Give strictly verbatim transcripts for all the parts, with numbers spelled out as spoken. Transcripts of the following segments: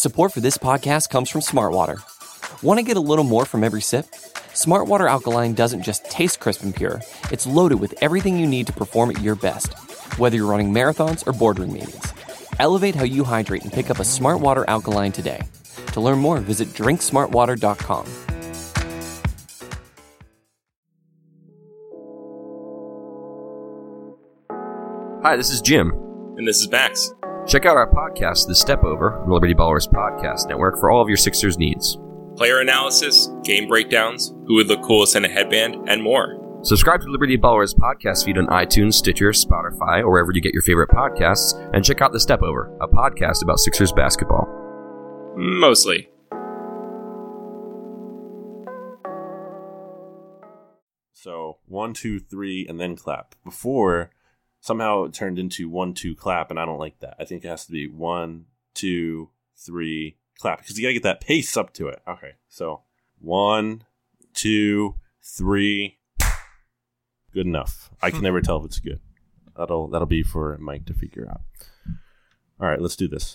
Support for this podcast comes from Smartwater. Want to get a little more from every sip? Smartwater Alkaline doesn't just taste crisp and pure, it's loaded with everything you need to perform at your best, whether you're running marathons or boardroom meetings. Elevate how you hydrate and pick up a Smartwater Alkaline today. To learn more, visit drink smartwater dot com. Hi, this is Jim. And this is Max. Check out our podcast, The Step Over, the Liberty Ballers Podcast Network, for all of your Sixers needs. Player analysis, game breakdowns, who would look coolest in a headband, and more. Subscribe to Liberty Ballers podcast feed on iTunes, Stitcher, Spotify, or wherever you get your favorite podcasts, and check out The Step Over, a podcast about Sixers basketball. Mostly. So, one, two, three, and then clap. Before, somehow it turned into one, two, clap, and I don't like that. I think it has to be one, two, three, clap, because you gotta get that pace up to it. Okay, so one, two, three. Good enough. I can never tell if it's good. That'll that'll be for Mike to figure out. All right, let's do this.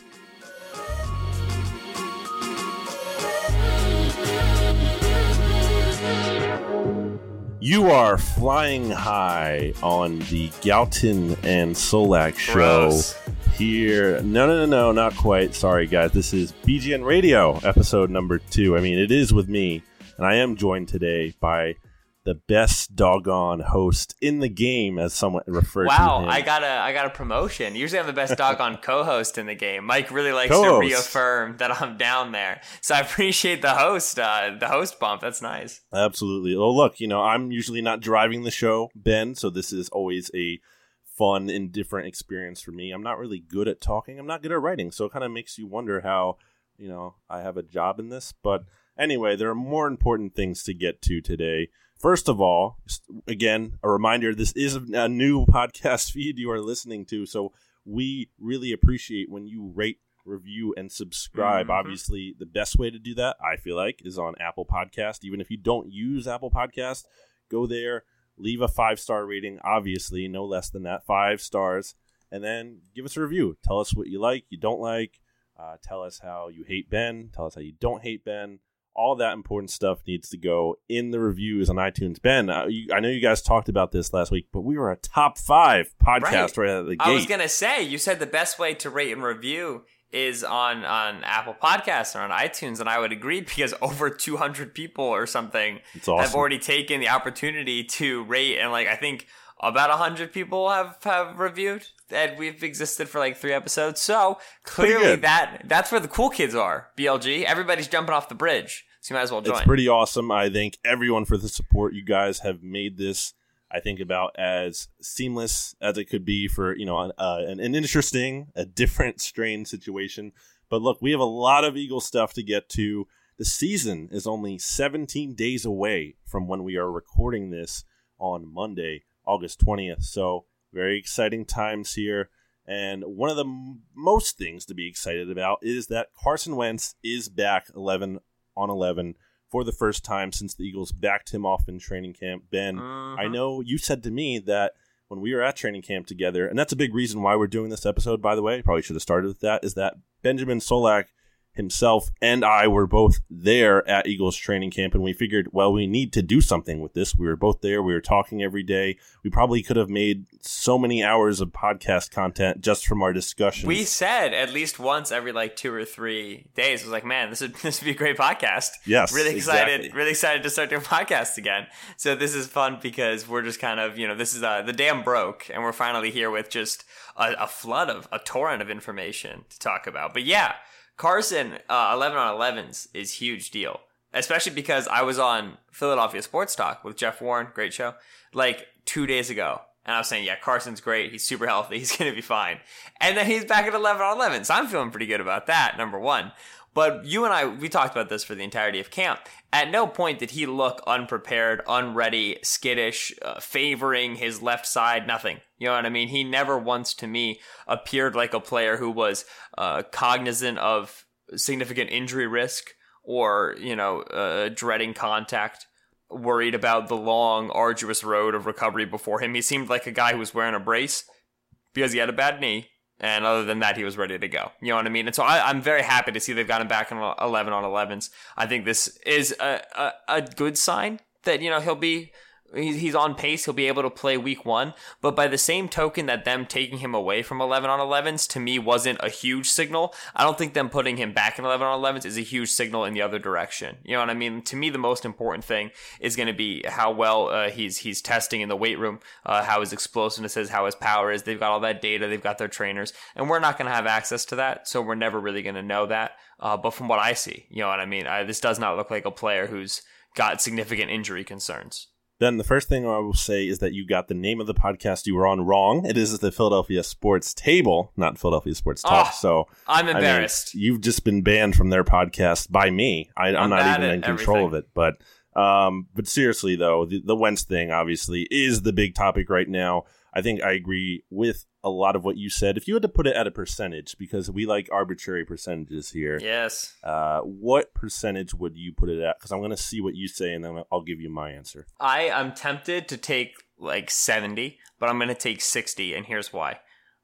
You are flying high on the Galton and Solak show. Gross. Here. No, no, no, no, not quite. Sorry, guys. This is B G N Radio, episode number two. I mean, it is with me, and I am joined today by the best doggone host in the game, as someone referred wow, to him. Wow, I got a I got a promotion. Usually I'm the best doggone co-host in the game. Mike really likes Co-host. to reaffirm that I'm down there. So I appreciate the host, uh, the host bump. That's nice. Absolutely. Well, look, you know, I'm usually not driving the show, Ben, so this is always a fun and different experience for me. I'm not really good at talking. I'm not good at writing, so it kind of makes you wonder how, you know, I have a job in this. But anyway, there are more important things to get to today. First of all, again, a reminder, this is a new podcast feed you are listening to, so we really appreciate when you rate, review, and subscribe. Mm-hmm. Obviously, the best way to do that, I feel like, is on Apple Podcast. Even if you don't use Apple Podcast, go there, leave a five-star rating, obviously, no less than that, five stars, and then give us a review. Tell us what you like, you don't like, uh, tell us how you hate Ben, tell us how you don't hate Ben. All that important stuff needs to go in the reviews on iTunes. Ben, uh, you, I know you guys talked about this last week, but we were a top five podcast right, right out of the gate. I was going to say, you said the best way to rate and review is on, on Apple Podcasts or on iTunes, and I would agree because over two hundred people or something awesome. have already taken the opportunity to rate, and like I think about one hundred people have, have reviewed, and we've existed for like three episodes. So clearly that that's where the cool kids are, B L G. Everybody's jumping off the bridge. So you might as well join. It's pretty awesome. I thank everyone for the support. You guys have made this, I think, about as seamless as it could be for, you know, uh, an, an interesting, a different strain situation. But look, we have a lot of Eagle stuff to get to. The season is only seventeen days away from when we are recording this on Monday, August twentieth. So very exciting times here. And one of the m- most things to be excited about is that Carson Wentz is back eleven on eleven for the first time since the Eagles backed him off in training camp. Ben, uh-huh. I know you said to me that when we were at training camp together, and that's a big reason why we're doing this episode, by the way, probably should have started with that, is that Benjamin Solak himself and I were both there at Eagles training camp, and we figured, well, we need to do something with this. We were both there. We were talking every day. We probably could have made so many hours of podcast content just from our discussions. We said at least once every like two or three days. It was like, man, this would this would be a great podcast. Yes, really excited, exactly. really excited to start doing podcasts again. So this is fun because we're just kind of, you know, this is uh, the dam broke, and we're finally here with just a, a flood of a torrent of information to talk about. But yeah. Carson, uh, eleven on elevens is huge deal, especially because I was on Philadelphia Sports Talk with Jeff Warren, great show, like two days ago. And I was saying, yeah, Carson's great. He's super healthy. He's going to be fine. And then he's back at eleven on eleven. So I'm feeling pretty good about that, number one. But you and I, we talked about this for the entirety of camp. At no point did he look unprepared, unready, skittish, uh, favoring his left side, nothing. You know what I mean? He never once to me appeared like a player who was uh, cognizant of significant injury risk or, you know, uh, dreading contact, worried about the long, arduous road of recovery before him. He seemed like a guy who was wearing a brace because he had a bad knee And other than that, he was ready to go. You know what I mean? And so I, I'm very happy to see they've got him back in eleven on elevens. I think this is a, a, a good sign that, you know, he'll be... He's on pace. He'll be able to play week one. But by the same token that them taking him away from eleven on elevens, to me, wasn't a huge signal. I don't think them putting him back in eleven on elevens is a huge signal in the other direction. You know what I mean? To me, the most important thing is going to be how well uh, he's he's testing in the weight room, uh, how his explosiveness is, how his power is. They've got all that data. They've got their trainers. And we're not going to have access to that, so we're never really going to know that. Uh, but from what I see, you know what I mean? I, this does not look like a player who's got significant injury concerns. Ben, the first thing I will say is that you got the name of the podcast you were on wrong. It is the Philadelphia Sports Table, not Philadelphia Sports Talk. Oh, so I'm embarrassed. I mean, you've just been banned from their podcast by me. I, I'm, I'm not even in control everything. of it. But um, but seriously, though, the, the Wentz thing obviously is the big topic right now. I think I agree with a lot of what you said. If you had to put it at a percentage, because we like arbitrary percentages here. Yes. Uh, what percentage would you put it at? Because I'm going to see what you say, and then I'll give you my answer. I am tempted to take like seventy, but I'm going to take sixty, and here's why.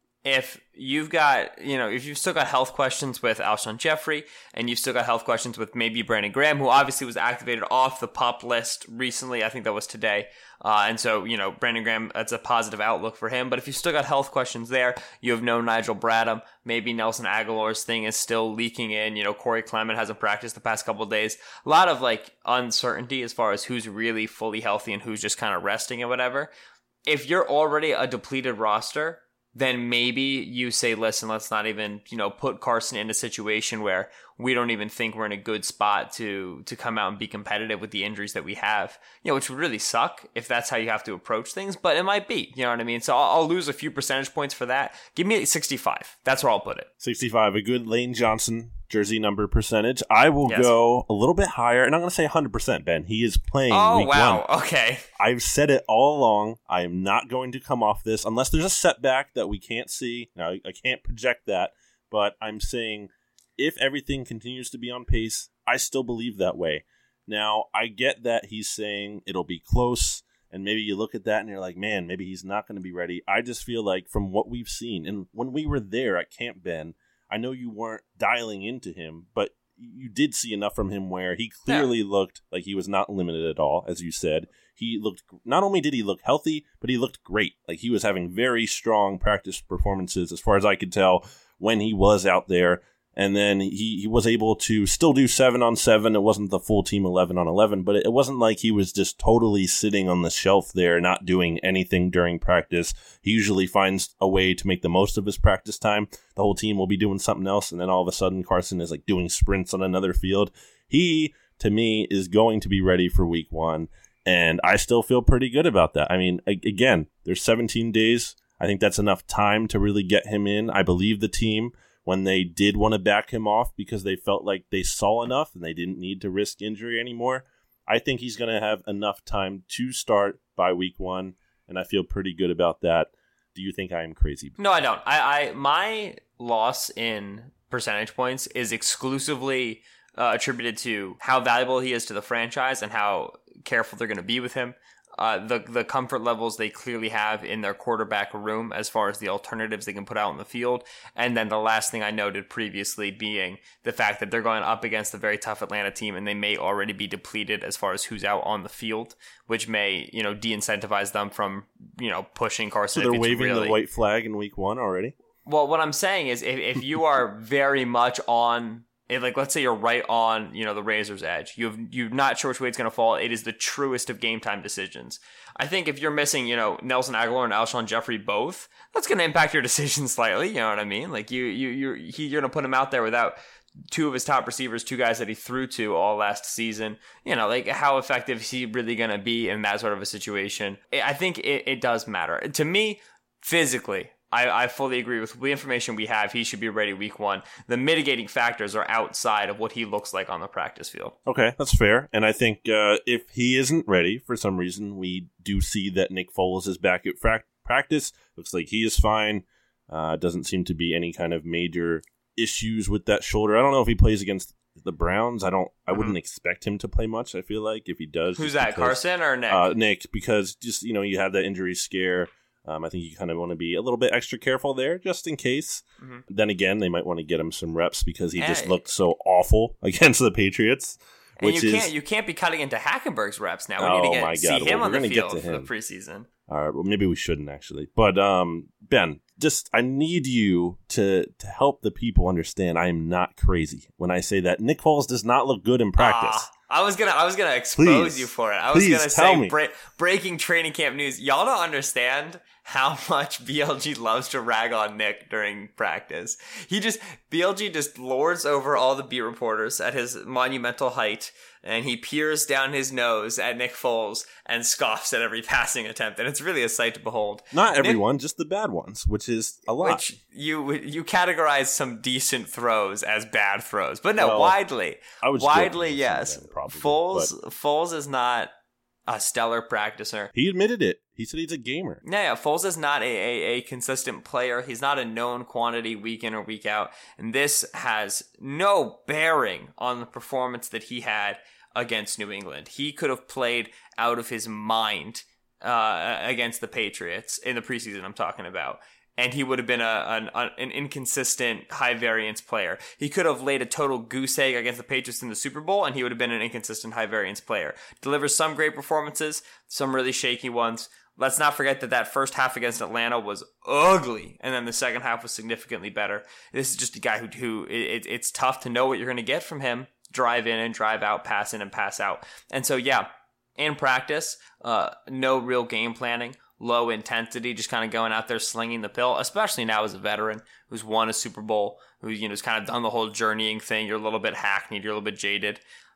If you've got, you know, if you've still got health questions with Alshon Jeffrey, and you've still got health questions with maybe Brandon Graham, who obviously was activated off the PUP list recently, I think that was today. Uh, and so, you know, Brandon Graham, that's a positive outlook for him. But if you've still got health questions there, you have no Nigel Bradham. Maybe Nelson Aguilar's thing is still leaking in. You know, Corey Clement hasn't practiced the past couple of days. A lot of, like, uncertainty as far as who's really fully healthy and who's just kind of resting and whatever. If you're already a depleted roster, then maybe you say, listen, let's not even, you know, put Carson in a situation where we don't even think we're in a good spot to to come out and be competitive with the injuries that we have, you know, which would really suck if that's how you have to approach things, but it might be, you know what I mean? So I'll, I'll lose a few percentage points for that. Give me sixty-five. That's where I'll put it. sixty-five, a good Lane Johnson jersey number percentage. I will yes. go a little bit higher, and I'm going to say one hundred percent, Ben. He is playing oh, week wow. one. Okay. I've said it all along. I am not going to come off this unless there's a setback that we can't see. Now, I can't project that, but I'm saying if everything continues to be on pace, I still believe that way. Now, I get that he's saying it'll be close, and maybe you look at that and you're like, man, maybe he's not going to be ready. I just feel like from what we've seen, and when we were there at Camp Ben, I know you weren't dialing into him, but you did see enough from him where he clearly yeah. looked like he was not limited at all, as you said. He looked, not only did he look healthy, but he looked great. Like he was having very strong practice performances, as far as I could tell, when he was out there. And then he, he was able to still do seven on seven. It wasn't the full team eleven on eleven, but it wasn't like he was just totally sitting on the shelf there, not doing anything during practice. He usually finds a way to make the most of his practice time. The whole team will be doing something else, and then all of a sudden Carson is like doing sprints on another field. He, to me, is going to be ready for week one, and I still feel pretty good about that. I mean, again, there's seventeen days. I think that's enough time to really get him in. I believe the team, when they did want to back him off because they felt like they saw enough and they didn't need to risk injury anymore. I think he's going to have enough time to start by week one, and I feel pretty good about that. Do you think I am crazy? No, I don't. I, I my loss in percentage points is exclusively uh, attributed to how valuable he is to the franchise and how careful they're going to be with him. Uh, the the comfort levels they clearly have in their quarterback room as far as the alternatives they can put out in the field. And then the last thing I noted previously being the fact that they're going up against a very tough Atlanta team and they may already be depleted as far as who's out on the field, which may, you know, de-incentivize them from, you know, pushing Carson. So they're waving really... the white flag in week one already? Well, what I'm saying is if, if you are very much on... Like, let's say you're right on, you know, the razor's edge. You've, you're not sure which way it's going to fall. It is the truest of game time decisions. I think if you're missing, you know, Nelson Aguilar and Alshon Jeffrey both, that's going to impact your decision slightly. You know what I mean? Like, you, you, you're, he, you're going to put him out there without two of his top receivers, two guys that he threw to all last season. You know, like, how effective is he really going to be in that sort of a situation? I think it, it does matter. To me, physically, I, I fully agree with the information we have. He should be ready week one. The mitigating factors are outside of what he looks like on the practice field. Okay, that's fair. And I think uh, if he isn't ready for some reason, we do see that Nick Foles is back at fra- practice. Looks like he is fine. Uh, doesn't seem to be any kind of major issues with that shoulder. I don't know if he plays against the Browns. I don't. I mm-hmm. wouldn't expect him to play much. I feel like if he does, who's that? Because, Carson or Nick? Uh, Nick, because just you know you have that injury scare. Um, I think you kind of want to be a little bit extra careful there, just in case. Mm-hmm. Then again, they might want to get him some reps because he and just looked so awful against the Patriots. And which you is, can't you can't be cutting into Hackenberg's reps now. We oh need to get my see God. him well, on the field for the preseason. All right, well, maybe we shouldn't actually. But um, Ben, just I need you to to help the people understand I am not crazy when I say that Nick Foles does not look good in practice. Ah, I was gonna I was gonna expose please, you for it. I was please gonna tell say me. Bre- breaking training camp news. Y'all don't understand how much B L G loves to rag on Nick during practice. He just B L G just lords over all the beat reporters at his monumental height, and he peers down his nose at Nick Foles and scoffs at every passing attempt, and it's really a sight to behold. Not Nick, everyone, just the bad ones, which is a lot. Which you you categorize some decent throws as bad throws, but no, well, widely, I would widely, yes. Them, probably, Foles but. Foles is not a stellar practicer. He admitted it. He said he's a gamer. Yeah, yeah. Foles is not a, a, a consistent player. He's not a known quantity week in or week out. And this has no bearing on the performance that he had against New England. He could have played out of his mind uh, against the Patriots in the preseason I'm talking about. And he would have been a, an, an inconsistent, high-variance player. He could have laid a total goose egg against the Patriots in the Super Bowl, and he would have been an inconsistent, high-variance player. Delivers some great performances, some really shaky ones. Let's not forget that that first half against Atlanta was ugly, and then the second half was significantly better. This is just a guy who, who it, it's tough to know what you're going to get from him. Drive in and drive out, pass in and pass out. And so, yeah, in practice, uh, no real game planning. Low intensity, just kind of going out there slinging the pill, especially now as a veteran who's won a Super Bowl, who, you know, has kind of done the whole journeying thing. You're a little bit hackneyed, you're a little bit jaded.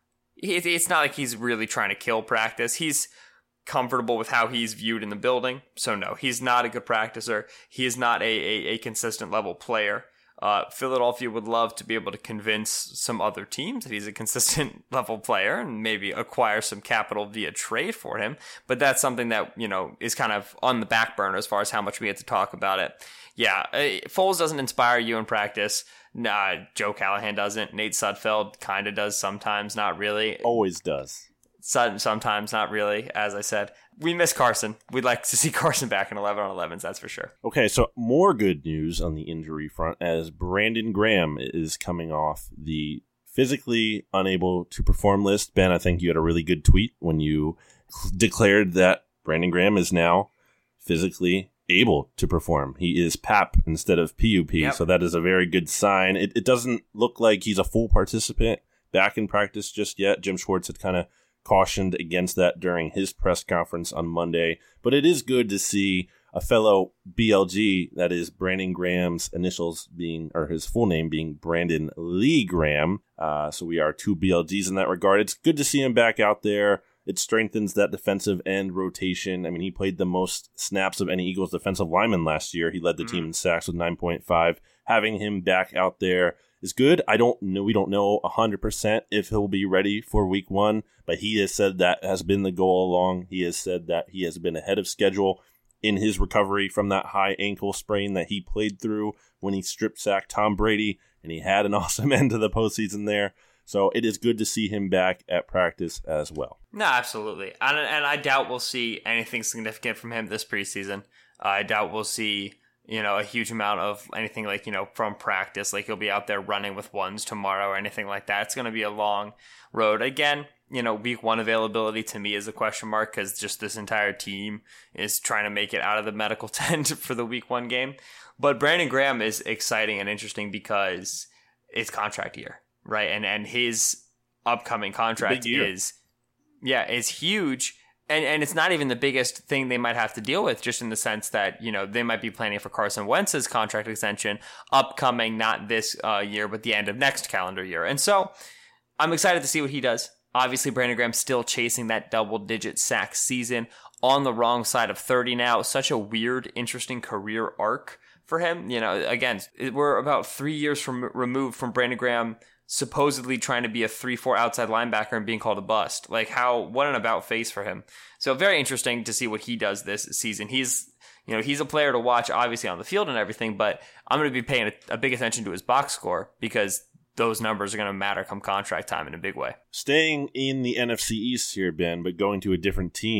It's not like he's really trying to kill practice. He's comfortable with how he's viewed in the building. So no, he's not a good practicer. He is not a, a, a consistent level player. Uh, Philadelphia would love to be able to convince some other teams that he's a consistent level player and maybe acquire some capital via trade for him. But that's something that, you know, is kind of on the back burner as far as how much we get to talk about it. Yeah, Foles doesn't inspire you in practice. Nah, Joe Callahan doesn't. Nate Sudfeld kind of does sometimes, not really. Always does. Sometimes, not really, as I said. We miss Carson. We'd like to see Carson back in eleven on elevens, that's for sure. Okay, so more good news on the injury front as Brandon Graham is coming off the physically unable to perform list. Ben, I think you had a really good tweet when you declared that Brandon Graham is now physically able to perform. He is P A P instead of P U P, yep. So that is a very good sign. It, it doesn't look like he's a full participant back in practice just yet. Jim Schwartz had kind of cautioned against that during his press conference on Monday, but it is good to see a fellow B L G, that is Brandon Graham's initials being, or his full name being Brandon Lee Graham. Uh, so we are two B L Gs in that regard. It's good to see him back out there. It strengthens that defensive end rotation. I mean, he played the most snaps of any Eagles defensive lineman last year. He led the mm-hmm. team in sacks with nine point five. Having him back out there is good. I don't know. We don't know one hundred percent if he'll be ready for week one, but he has said that has been the goal along. He has said that he has been ahead of schedule in his recovery from that high ankle sprain that he played through when he strip sacked Tom Brady, and he had an awesome end to the postseason there. So it is good to see him back at practice as well. No, absolutely. And, and I doubt we'll see anything significant from him this preseason. Uh, I doubt we'll see, you know, a huge amount of anything like, you know, from practice. Like he'll be out there running with ones tomorrow or anything like that. It's going to be a long road. Again, you know, week one availability to me is a question mark because just this entire team is trying to make it out of the medical tent for the week one game. But Brandon Graham is exciting and interesting because it's contract year. Right, and and his upcoming contract is, yeah, is huge, and and it's not even the biggest thing they might have to deal with, just in the sense that, you know, they might be planning for Carson Wentz's contract extension upcoming, not this uh, year, but the end of next calendar year, and so I'm excited to see what he does. Obviously, Brandon Graham's still chasing that double-digit sack season, on the wrong side of thirty now. Such a weird, interesting career arc for him. You know, again, we're about three years from removed from Brandon Graham supposedly trying to be a three four outside linebacker and being called a bust. Like, how, what an about face for him. So very interesting to see what he does this season. He's, you know, he's a player to watch, obviously, on the field and everything, but I'm going to be paying a, a big attention to his box score because those numbers are going to matter come contract time in a big way. Staying in the N F C East here, Ben, but going to a different team.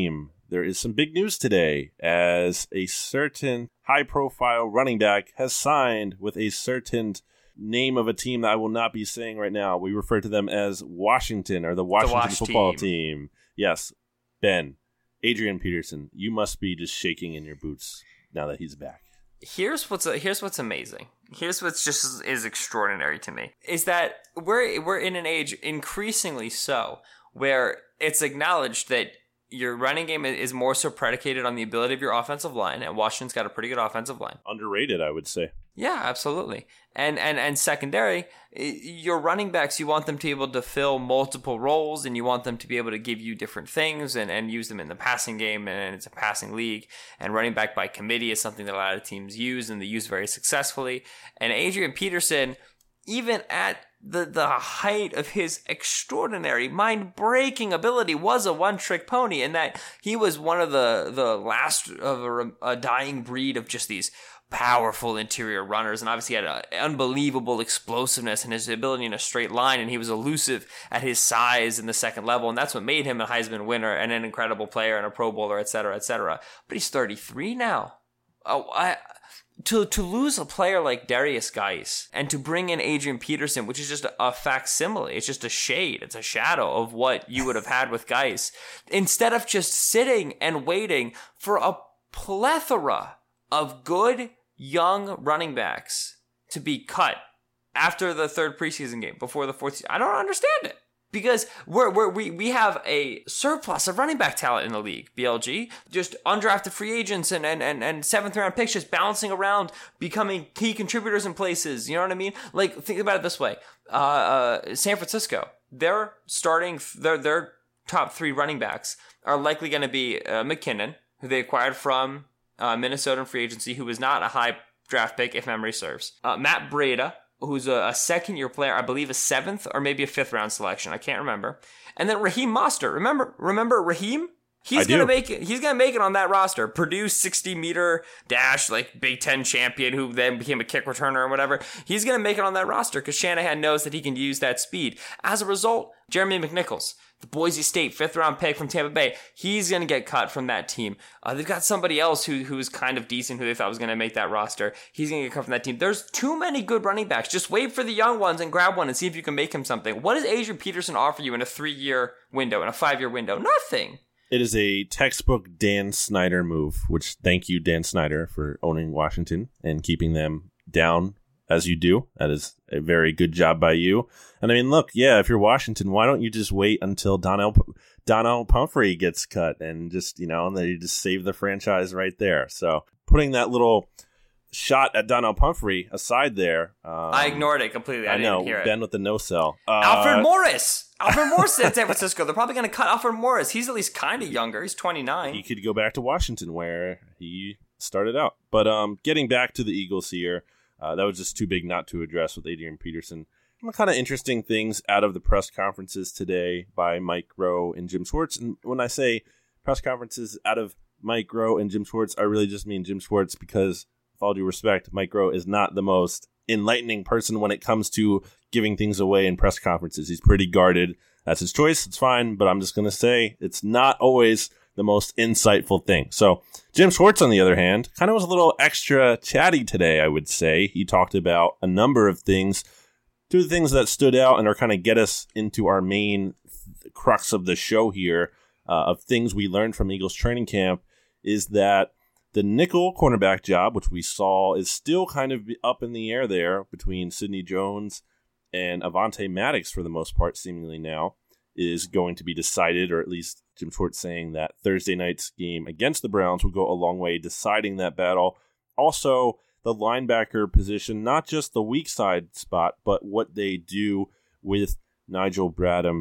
there is some big news today as a certain high-profile running back has signed with a certain name of a team that I will not be saying right now. We refer to them as Washington or the Washington the Wash football team. team. Yes, Ben, Adrian Peterson, you must be just shaking in your boots now that he's back. Here's what's here's what's amazing. Here's what's just is extraordinary to me is that we're we're in an age increasingly so where it's acknowledged that your running game is more so predicated on the ability of your offensive line, and Washington's got a pretty good offensive line. Underrated, I would say. Yeah, absolutely. And and and secondary, your running backs, you want them to be able to fill multiple roles, and you want them to be able to give you different things and, and use them in the passing game, and it's a passing league. And running back by committee is something that a lot of teams use, and they use very successfully. And Adrian Peterson, even at the the height of his extraordinary, mind-breaking ability, was a one-trick pony, in that he was one of the, the last of a, a dying breed of just these powerful interior runners, and obviously had an unbelievable explosiveness and his ability in a straight line, and he was elusive at his size in the second level, and that's what made him a Heisman winner and an incredible player and a Pro Bowler, et cetera, et cetera. But he's thirty-three now. Oh, I... To to lose a player like Darius Geis and to bring in Adrian Peterson, which is just a, a facsimile, it's just a shade, it's a shadow of what you would have had with Geis, instead of just sitting and waiting for a plethora of good young running backs to be cut after the third preseason game, before the fourth season. I don't understand it. Because we're, we're, we we have a surplus of running back talent in the league, B L G. Just undrafted free agents and, and, and, and seventh round picks just bouncing around, becoming key contributors in places. You know what I mean? Like, think about it this way. Uh, uh, San Francisco, their starting, their, their top three running backs are likely going to be uh, McKinnon, who they acquired from uh, Minnesota in free agency, who was not a high draft pick, if memory serves. Uh, Matt Breida, who's a, a second-year player, I believe a seventh or maybe a fifth-round selection. I can't remember. And then Raheem Mostert. Remember, remember Raheem? He's I gonna do. make it. He's gonna make it on that roster. Purdue sixty-meter dash, like Big Ten champion, who then became a kick returner or whatever. He's gonna make it on that roster because Shanahan knows that he can use that speed. As a result, Jeremy McNichols, the Boise State fifth-round pick from Tampa Bay, he's going to get cut from that team. Uh, they've got somebody else who who's kind of decent, who they thought was going to make that roster. He's going to get cut from that team. There's too many good running backs. Just wait for the young ones and grab one and see if you can make him something. What does Adrian Peterson offer you in a three-year window, in a five-year window? Nothing. It is a textbook Dan Snyder move, which thank you, Dan Snyder, for owning Washington and keeping them down as you do. That is a very good job by you. And I mean, look, yeah, if you're Washington, why don't you just wait until Donnell Donnell Pumphrey gets cut and just, you know, and then you just save the franchise right there. So putting that little shot at Donnell Pumphrey aside there. Um, I ignored it completely. I, I didn't know, hear it. Ben with the no-sell. Uh, Alfred Morris. Alfred Morris at San Francisco. They're probably going to cut Alfred Morris. He's at least kind of younger. He's twenty-nine. He could go back to Washington where he started out. But um, getting back to the Eagles here, Uh, that was just too big not to address with Adrian Peterson. Some kind of interesting things out of the press conferences today by Mike Rowe and Jim Schwartz. And when I say press conferences out of Mike Rowe and Jim Schwartz, I really just mean Jim Schwartz because, with all due respect, Mike Rowe is not the most enlightening person when it comes to giving things away in press conferences. He's pretty guarded. That's his choice. It's fine. But I'm just going to say it's not always the most insightful thing. So Jim Schwartz, on the other hand, kind of was a little extra chatty today, I would say. He talked about a number of things. Two of the things that stood out and are kind of get us into our main crux of the show here uh, of things we learned from Eagles training camp is that the nickel cornerback job, which we saw is still kind of up in the air there between Sidney Jones and Avonte Maddox for the most part, seemingly now, is going to be decided, or at least Jim Schwartz saying that Thursday night's game against the Browns will go a long way deciding that battle. Also, the linebacker position, not just the weak side spot, but what they do with Nigel Bradham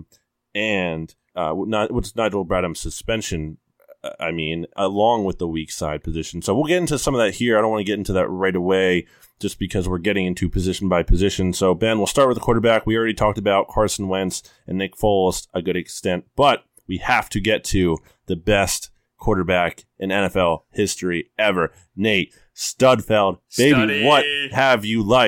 and uh, not what's Nigel Bradham's suspension, I mean, along with the weak side position. So we'll get into some of that here. I don't want to get into that right away just because we're getting into position by position. So, Ben, we'll start with the quarterback. We already talked about Carson Wentz and Nick Foles a good extent, but we have to get to the best quarterback in N F L history ever. Nate Studfeld, baby, Studdy. what have you liked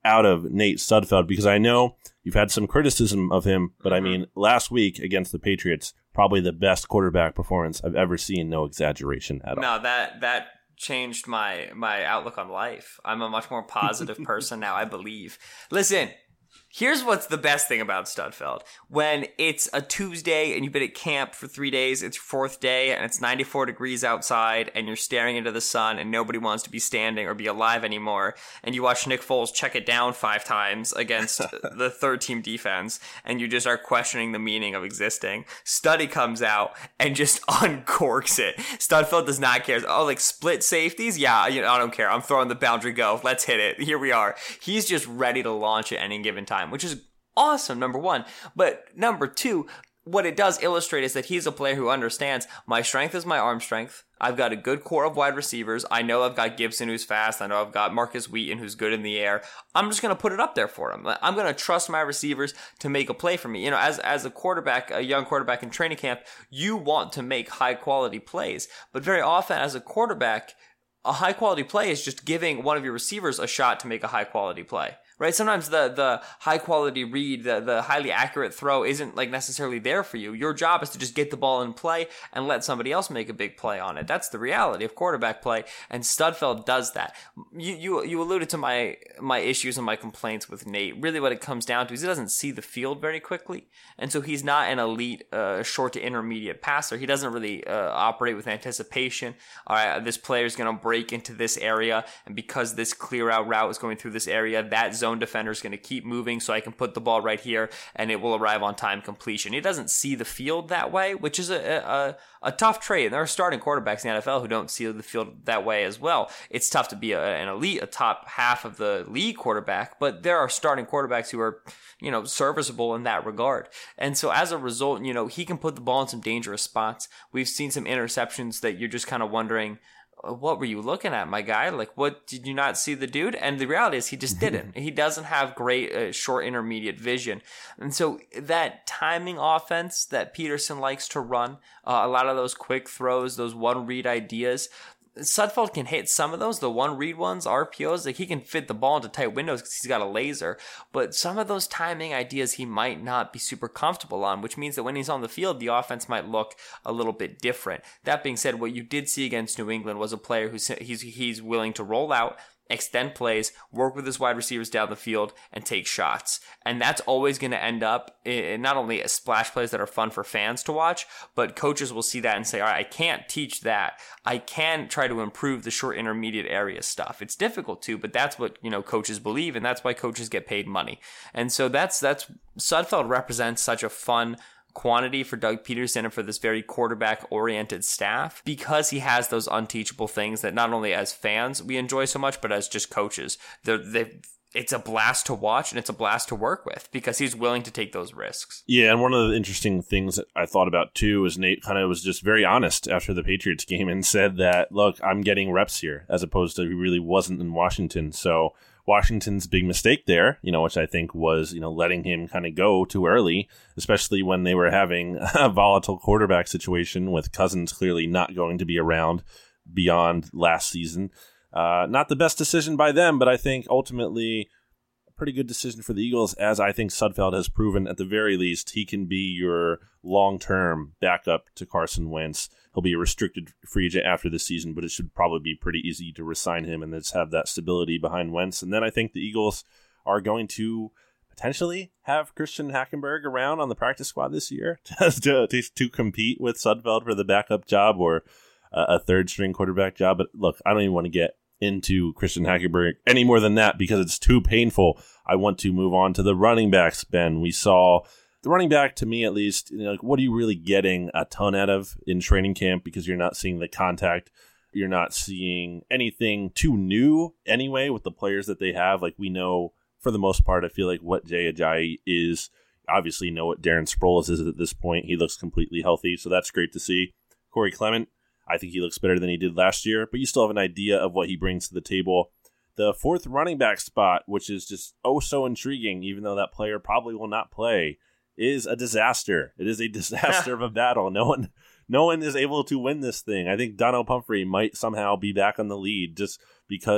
out of Nate Sudfeld, because I know you've had some criticism of him, but I mean, last week against the Patriots, probably the best quarterback performance I've ever seen. No exaggeration at all. No, that that changed my my outlook on life. I'm a much more positive person now, I believe. Listen, here's what's the best thing about Studfeld. When it's a Tuesday and you've been at camp for three days, it's your fourth day, and it's ninety-four degrees outside, and you're staring into the sun, and nobody wants to be standing or be alive anymore, and you watch Nick Foles check it down five times against the third-team defense, and you just are questioning the meaning of existing. Studdy comes out and just uncorks it. Studfeld does not care. Oh, like split safeties? Yeah, you know, I don't care. I'm throwing the boundary go. Let's hit it. Here we are. He's just ready to launch at any given time, which is awesome, number one. But number two, what it does illustrate is that he's a player who understands my strength is my arm strength. I've got a good core of wide receivers. I know I've got Gibson who's fast. I know I've got Marcus Wheaton who's good in the air. I'm just going to put it up there for him. I'm going to trust my receivers to make a play for me. You know, as as a quarterback, a young quarterback in training camp, you want to make high quality plays. But very often as a quarterback, a high quality play is just giving one of your receivers a shot to make a high quality play. Right? Sometimes the, the high quality read, the, the highly accurate throw isn't like necessarily there for you. Your job is to just get the ball in play and let somebody else make a big play on it. That's the reality of quarterback play, and Studfeld does that. You you you alluded to my my issues and my complaints with Nate. Really what it comes down to is he doesn't see the field very quickly, and so he's not an elite uh, short to intermediate passer. He doesn't really uh, operate with anticipation. All right, this player is going to break into this area, and because this clear out route is going through this area, that zone defender is going to keep moving, so I can put the ball right here and it will arrive on time completion. He doesn't see the field that way, which is a a, a tough trait. And there are starting quarterbacks in the N F L who don't see the field that way as well. It's tough to be a, an elite, a top half of the league quarterback, but there are starting quarterbacks who are, you know, serviceable in that regard. And so as a result, you know, he can put the ball in some dangerous spots. We've seen some interceptions that you're just kind of wondering, what were you looking at, my guy? Like, what, did you not see the dude? And the reality is he just didn't. He doesn't have great uh, short intermediate vision. And so that timing offense that Peterson likes to run, uh, a lot of those quick throws, those one read ideas, Sudfeld can hit some of those, the one read ones, R P Os, like he can fit the ball into tight windows because he's got a laser. But some of those timing ideas he might not be super comfortable on, which means that when he's on the field, the offense might look a little bit different. That being said, what you did see against New England was a player who's he's he's willing to roll out, extend plays, work with his wide receivers down the field, and take shots. And that's always going to end up in not only splash plays that are fun for fans to watch, but coaches will see that and say, all right, I can't teach that. I can try to improve the short intermediate area stuff. It's difficult to, but that's what, you know, coaches believe, and that's why coaches get paid money. And so that's, that's, Sudfeld represents such a fun quantity for Doug Peterson and for this very quarterback-oriented staff, because he has those unteachable things that not only as fans we enjoy so much, but as just coaches. They're, they it's a blast to watch and it's a blast to work with because he's willing to take those risks. Yeah, and one of the interesting things that I thought about too is Nate kind of was just very honest after the Patriots game and said that, look, I'm getting reps here, as opposed to he really wasn't in Washington. So Washington's big mistake there, you know, which I think was, you know, letting him kind of go too early, especially when they were having a volatile quarterback situation with Cousins clearly not going to be around beyond last season. Uh, not the best decision by them, but I think ultimately a pretty good decision for the Eagles, as I think Sudfeld has proven at the very least he can be your long-term backup to Carson Wentz. He'll be a restricted free agent after this season, but it should probably be pretty easy to re-sign him and just have that stability behind Wentz. And then I think the Eagles are going to potentially have Christian Hackenberg around on the practice squad this year to, to, to compete with Sudfeld for the backup job or a third-string quarterback job. But look, I don't even want to get into Christian Hackenberg any more than that because it's too painful. I want to move on to the running backs, Ben. We saw the running back, to me at least, you know, like, what are you really getting a ton out of in training camp, because you're not seeing the contact. You're not seeing anything too new anyway with the players that they have. Like, we know for the most part, I feel like what Jay Ajayi is. Obviously know what Darren Sproles is at this point. He looks completely healthy, so that's great to see. Corey Clement, I think he looks better than he did last year, but you still have an idea of what he brings to the table. The fourth running back spot, which is just oh so intriguing, even though that player probably will not play, is a disaster. It is a disaster of a battle. No one no one is able to win this thing. I think Donald Pumphrey might somehow be back on the lead just because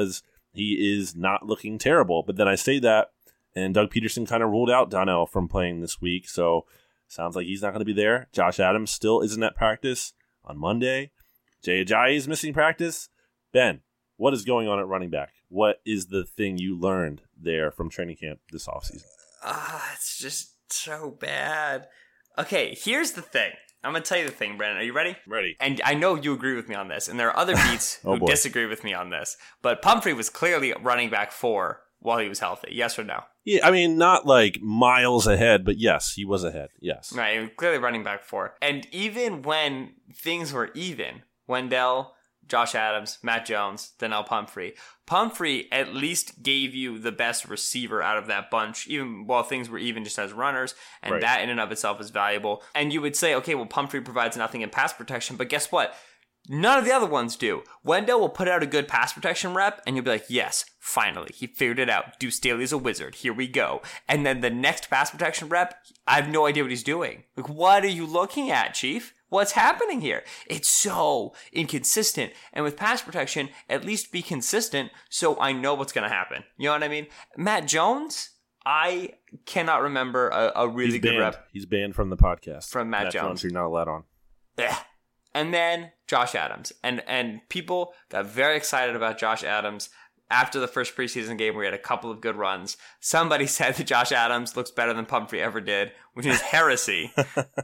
he is not looking terrible. But then I say that, and Doug Peterson kind of ruled out Donnell from playing this week, so sounds like he's not going to be there. Josh Adams still isn't at practice on Monday. Jay Ajayi is missing practice. Ben, what is going on at running back? What is the thing you learned there from training camp this offseason? Ah, uh, it's just so bad. Okay, here's the thing. I'm going to tell you the thing, Brandon. Are you ready? Ready. And I know you agree with me on this, and there are other beats oh, who boy. disagree with me on this. But Pumphrey was clearly running back four while he was healthy. Yes or no? Yeah, I mean, not like miles ahead, but yes, he was ahead. Yes. Right, he was clearly running back four. And even when things were even, Wendell, Josh Adams, Matt Jones, Donnell Pumphrey. Pumphrey at least gave you the best receiver out of that bunch, even while things were even just as runners, and right. that in and of itself is valuable. And you would say, okay, well, Pumphrey provides nothing in pass protection, but guess what? None of the other ones do. Wendell will put out a good pass protection rep, and you'll be like, yes, finally, he figured it out. Deuce Staley's a wizard. Here we go. And then the next pass protection rep, I have no idea what he's doing. Like, what are you looking at, Chief? What's happening here? It's so inconsistent. And with pass protection, at least be consistent so I know what's going to happen. You know what I mean? Matt Jones, I cannot remember a, a really He's good banned. rep. He's banned from the podcast. From Matt, Matt Jones. Jones. You're not allowed on. Ugh. And then Josh Adams. And and people got very excited about Josh Adams after the first preseason game where he had a couple of good runs. Somebody said that Josh Adams looks better than Pumphrey ever did, which is heresy.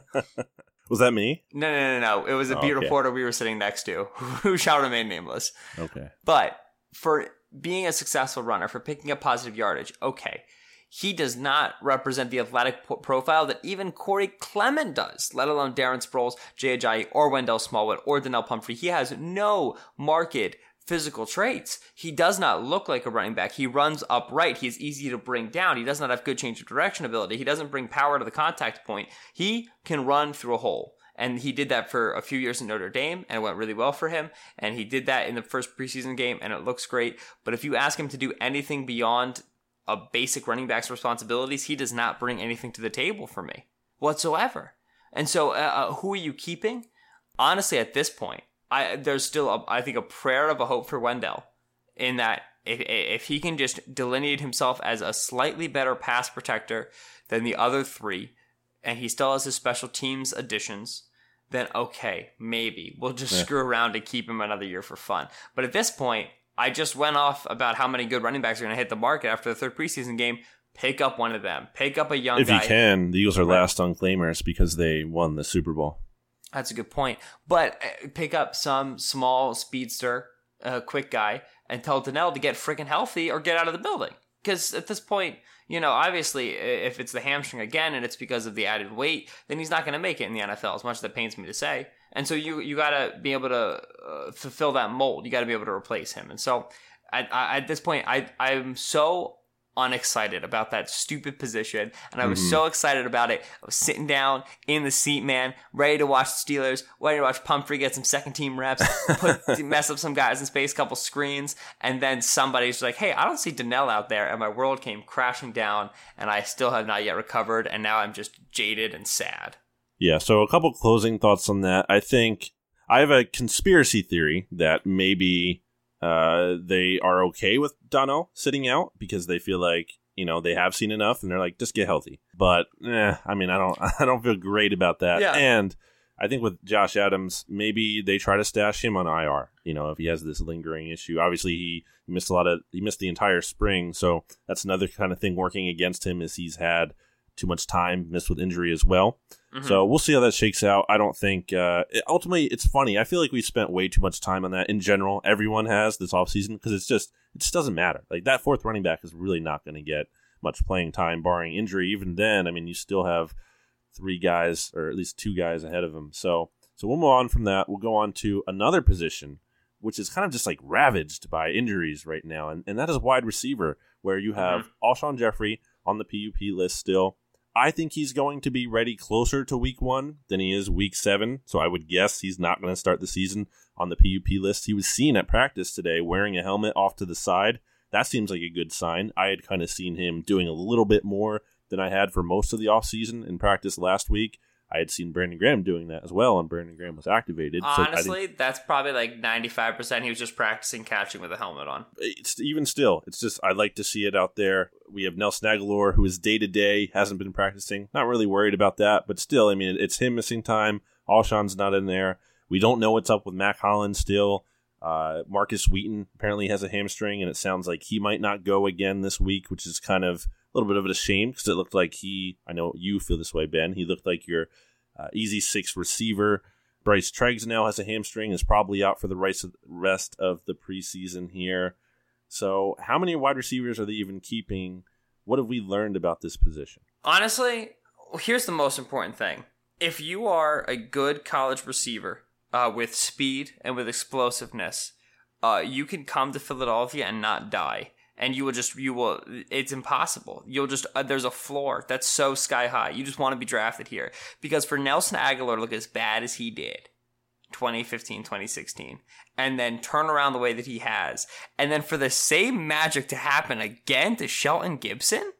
Was that me? No, no, no, no. It was a oh, beat okay. reporter we were sitting next to who shall remain nameless. Okay. But for being a successful runner, for picking up positive yardage, okay. He does not represent the athletic po- profile that even Corey Clement does, let alone Darren Sproles, Jay Ajayi, or Wendell Smallwood, or Donnell Pumphrey. He has no marked physical traits. He does not look like a running back. He runs upright. He is easy to bring down. He does not have good change of direction ability. He doesn't bring power to the contact point. He can run through a hole. And he did that for a few years in Notre Dame, and it went really well for him. And he did that in the first preseason game, and it looks great. But if you ask him to do anything beyond a basic running back's responsibilities, he does not bring anything to the table for me whatsoever. And so uh, who are you keeping? Honestly, at this point, I there's still, a, I think, a prayer of a hope for Wendell in that if, if he can just delineate himself as a slightly better pass protector than the other three, and he still has his special teams additions, then okay, maybe we'll just yeah. screw around and keep him another year for fun. But at this point, I just went off about how many good running backs are going to hit the market after the third preseason game. Pick up one of them. Pick up a young if guy. If you can. The Eagles are right. last on claimers because they won the Super Bowl. That's a good point. But pick up some small speedster, uh, quick guy, and tell Donnell to get freaking healthy or get out of the building. Because at this point, you know, obviously, if it's the hamstring again and it's because of the added weight, then he's not going to make it in the N F L, as much as that pains me to say. And so you you got to be able to uh, fulfill that mold. You got to be able to replace him. And so at, at this point, I I'm so unexcited about that stupid position, and I was mm-hmm. so excited about it. I was sitting down in the seat, man, ready to watch the Steelers, ready to watch Pumphrey get some second team reps, put mess up some guys in space, couple screens, and then somebody's like, "Hey, I don't see Donnell out there," and my world came crashing down, and I still have not yet recovered, and now I'm just jaded and sad. Yeah, so a couple closing thoughts on that. I think I have a conspiracy theory that maybe uh, they are okay with Donnell sitting out because they feel like, you know, they have seen enough and they're like, just get healthy. But eh, I mean, I don't, I don't feel great about that. Yeah. And I think with Josh Adams, maybe they try to stash him on I R. You know, if he has this lingering issue. Obviously, he missed a lot of, he missed the entire spring, so that's another kind of thing working against him is he's had too much time, missed with injury as well. Mm-hmm. So we'll see how that shakes out. I don't think uh, it, ultimately it's funny. I feel like we spent way too much time on that in general. Everyone has this offseason because it's just it just doesn't matter. Like that fourth running back is really not going to get much playing time barring injury. Even then, I mean, you still have three guys or at least two guys ahead of him. So so we'll move on from that. We'll go on to another position which is kind of just like ravaged by injuries right now, and, and that is wide receiver, where you have mm-hmm. Alshon Jeffrey on the P U P list still. I think he's going to be ready closer to week one than he is week seven, so I would guess he's not going to start the season on the P U P list. He was seen at practice today wearing a helmet off to the side. That seems like a good sign. I had kind of seen him doing a little bit more than I had for most of the offseason in practice last week. I had seen Brandon Graham doing that as well, and Brandon Graham was activated. Honestly, so that's probably like ninety-five percent. He was just practicing catching with a helmet on. It's even still, it's just I'd like to see it out there. We have Nelson Aguilar, who is day to day, hasn't been practicing. Not really worried about that, but still, I mean, it's him missing time. Alshon's not in there. We don't know what's up with Mac Hollins still. Uh, Marcus Wheaton apparently has a hamstring, and it sounds like he might not go again this week, which is kind of a little bit of a shame because it looked like he, I know you feel this way, Ben, he looked like your uh, easy six receiver. Bryce Treggs now has a hamstring, is probably out for the rest of the preseason here. So how many wide receivers are they even keeping? What have we learned about this position? Honestly, here's the most important thing. If you are a good college receiver uh, with speed and with explosiveness, uh, you can come to Philadelphia and not die. And you will just, you will, it's impossible. You'll just, uh, there's a floor that's so sky high. You just want to be drafted here. Because for Nelson Aguilar to look as bad as he did, twenty fifteen, twenty sixteen, and then turn around the way that he has, and then for the same magic to happen again to Shelton Gibson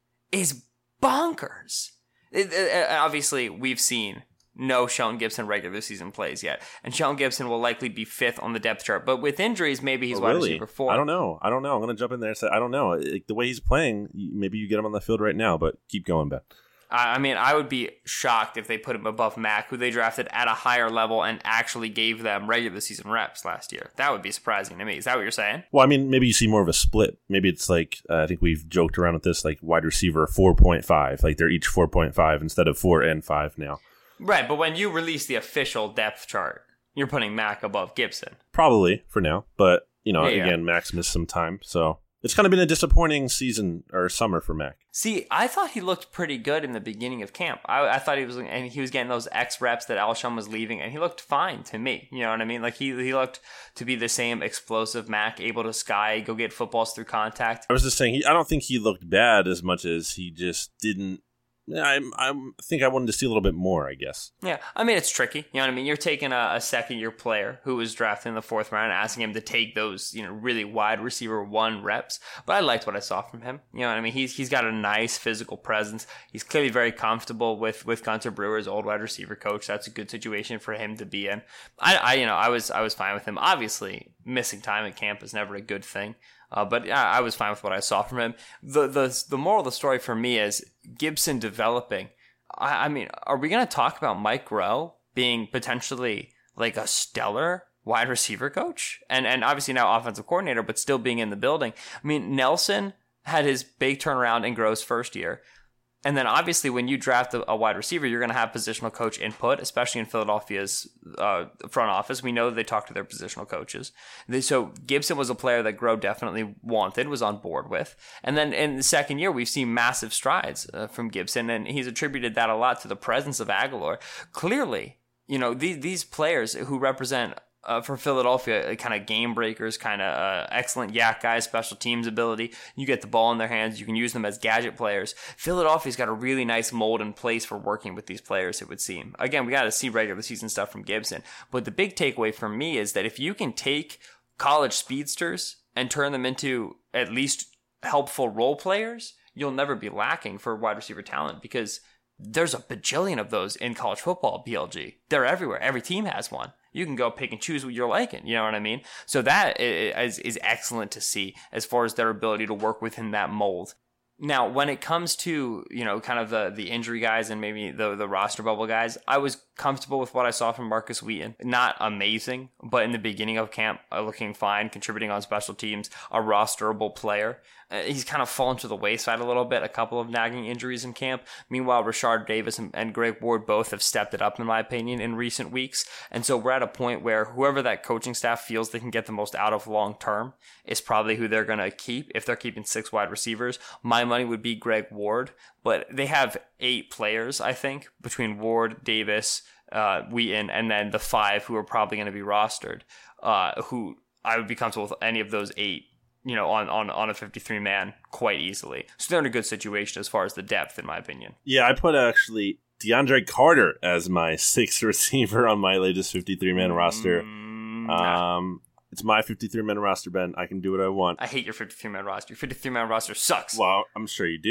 is bonkers. It, it, obviously, we've seen no Shelton Gibson regular season plays yet. And Shelton Gibson will likely be fifth on the depth chart. But with injuries, maybe he's oh, wide really? receiver four. I don't know. I don't know. I'm going to jump in there and say, I don't know. Like, the way he's playing, maybe you get him on the field right now, but keep going, Ben. I mean, I would be shocked if they put him above Mac, who they drafted at a higher level and actually gave them regular season reps last year. That would be surprising to me. Is that what you're saying? Well, I mean, maybe you see more of a split. Maybe it's like, uh, I think we've joked around with this, like wide receiver four point five. Like they're each four point five instead of four and five now. Right, but when you release the official depth chart, you're putting Mac above Gibson. Probably for now. But, you know, yeah, again, yeah. Mac's missed some time. So it's kind of been a disappointing season or summer for Mac. See, I thought he looked pretty good in the beginning of camp. I, I thought he was, and he was getting those X reps that Alshon was leaving, and he looked fine to me. You know what I mean? Like he he looked to be the same explosive Mac, able to sky, go get footballs through contact. I was just saying, he, I don't think he looked bad as much as he just didn't. I I think I wanted to see a little bit more, I guess. Yeah, I mean, it's tricky. You know what I mean? You're taking a, a second-year player who was drafted in the fourth round and asking him to take those, you know, really wide receiver one reps. But I liked what I saw from him. You know what I mean? He's He's got a nice physical presence. He's clearly very comfortable with, with Gunter Brewer's old wide receiver coach. That's a good situation for him to be in. I, I you know, I was I was fine with him. Obviously, missing time at camp is never a good thing. Uh, but yeah, I was fine with what I saw from him. The the the moral of the story for me is Gibson developing. I, I mean, are we going to talk about Mike Groh being potentially like a stellar wide receiver coach? And and obviously now offensive coordinator, but still being in the building. I mean, Nelson had his big turnaround in Groh's first year. And then obviously when you draft a, a wide receiver, you're going to have positional coach input, especially in Philadelphia's uh, front office. We know that they talk to their positional coaches. They, so Gibson was a player that Groh definitely wanted, was on board with. And then in the second year, we've seen massive strides uh, from Gibson, and he's attributed that a lot to the presence of Aguilar. Clearly, you know, these, these players who represent Uh, for Philadelphia, kind of game breakers, kind of uh, excellent yak guys, special teams ability. You get the ball in their hands. You can use them as gadget players. Philadelphia's got a really nice mold in place for working with these players, it would seem. Again, we got to see regular season stuff from Gibson. But the big takeaway for me is that if you can take college speedsters and turn them into at least helpful role players, you'll never be lacking for wide receiver talent because there's a bajillion of those in college football, B L G. They're everywhere. Every team has one. You can go pick and choose what you're liking. You know what I mean? So that is, is excellent to see as far as their ability to work within that mold. Now, when it comes to, you know, kind of the, the injury guys and maybe the, the roster bubble guys, I was comfortable with what I saw from Marcus Wheaton. Not amazing, but in the beginning of camp, uh, looking fine, contributing on special teams, a rosterable player. Uh, he's kind of fallen to the wayside a little bit, a couple of nagging injuries in camp. Meanwhile, Rashard Davis and, and Greg Ward both have stepped it up, in my opinion, in recent weeks. And so we're at a point where whoever that coaching staff feels they can get the most out of long term is probably who they're going to keep. If they're keeping six wide receivers, my money would be Greg Ward. But they have eight players, I think, between Ward, Davis, uh, Wheaton, and then the five who are probably going to be rostered, uh, who I would be comfortable with any of those eight, you know, on, on, on a fifty-three man quite easily. So they're in a good situation as far as the depth, in my opinion. Yeah, I put actually DeAndre Carter as my sixth receiver on my latest fifty-three man roster. Mm, nah. Um, it's my fifty-three man roster, Ben. I can do what I want. I hate your fifty-three man roster. Your fifty-three man roster sucks. Well, I'm sure you do.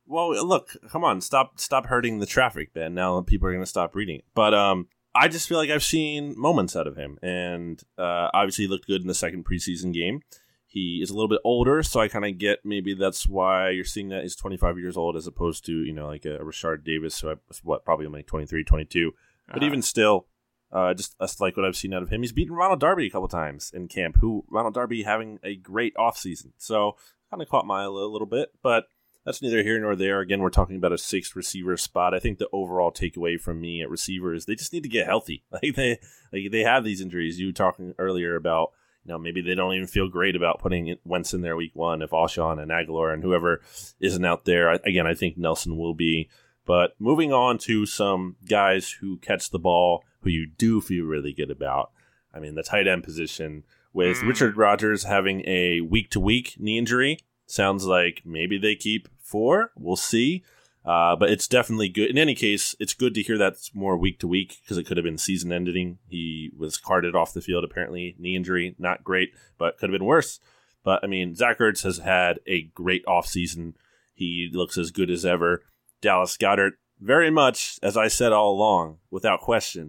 Well, look, come on, stop stop hurting the traffic, Ben. Now people are going to stop reading it. But um, I just feel like I've seen moments out of him. And uh, obviously he looked good in the second preseason game. He is a little bit older, so I kind of get maybe that's why you're seeing that he's twenty-five years old as opposed to, you know, like a Rashard Davis, who I was, what, probably only twenty-three, twenty-two. But uh-huh. even still, uh, just that's like what I've seen out of him. He's beaten Ronald Darby a couple times in camp, who Ronald Darby having a great offseason. So kind of caught my eye a little bit, but that's neither here nor there. Again, we're talking about a sixth receiver spot. I think the overall takeaway from me at receiver is they just need to get healthy. Like they, like they have these injuries. You were talking earlier about, you know, maybe they don't even feel great about putting Wentz in there week one if Alshon and Aguilar and whoever isn't out there. Again, I think Nelson will be. But moving on to some guys who catch the ball, who you do feel really good about. I mean, the tight end position with mm. Richard Rodgers having a week-to-week knee injury. Sounds like maybe they keep four. We'll see. Uh, but it's definitely good. In any case, it's good to hear that's more week to week because it could have been season ending. He was carted off the field, apparently. Knee injury, not great, but could have been worse. But, I mean, Zach Ertz has had a great offseason. He looks as good as ever. Dallas Goedert, very much, as I said all along, without question,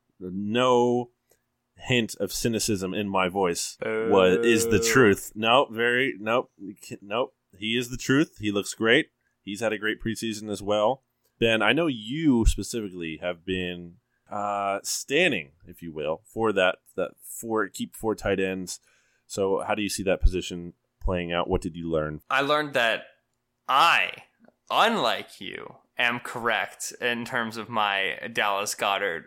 no hint of cynicism in my voice uh, was is the truth. No, very nope, nope. He is the truth. He looks great. He's had a great preseason as well. Ben, I know you specifically have been uh, standing, if you will, for that that four keep four tight ends. So, how do you see that position playing out? What did you learn? I learned that I, unlike you, am correct in terms of my Dallas Goedert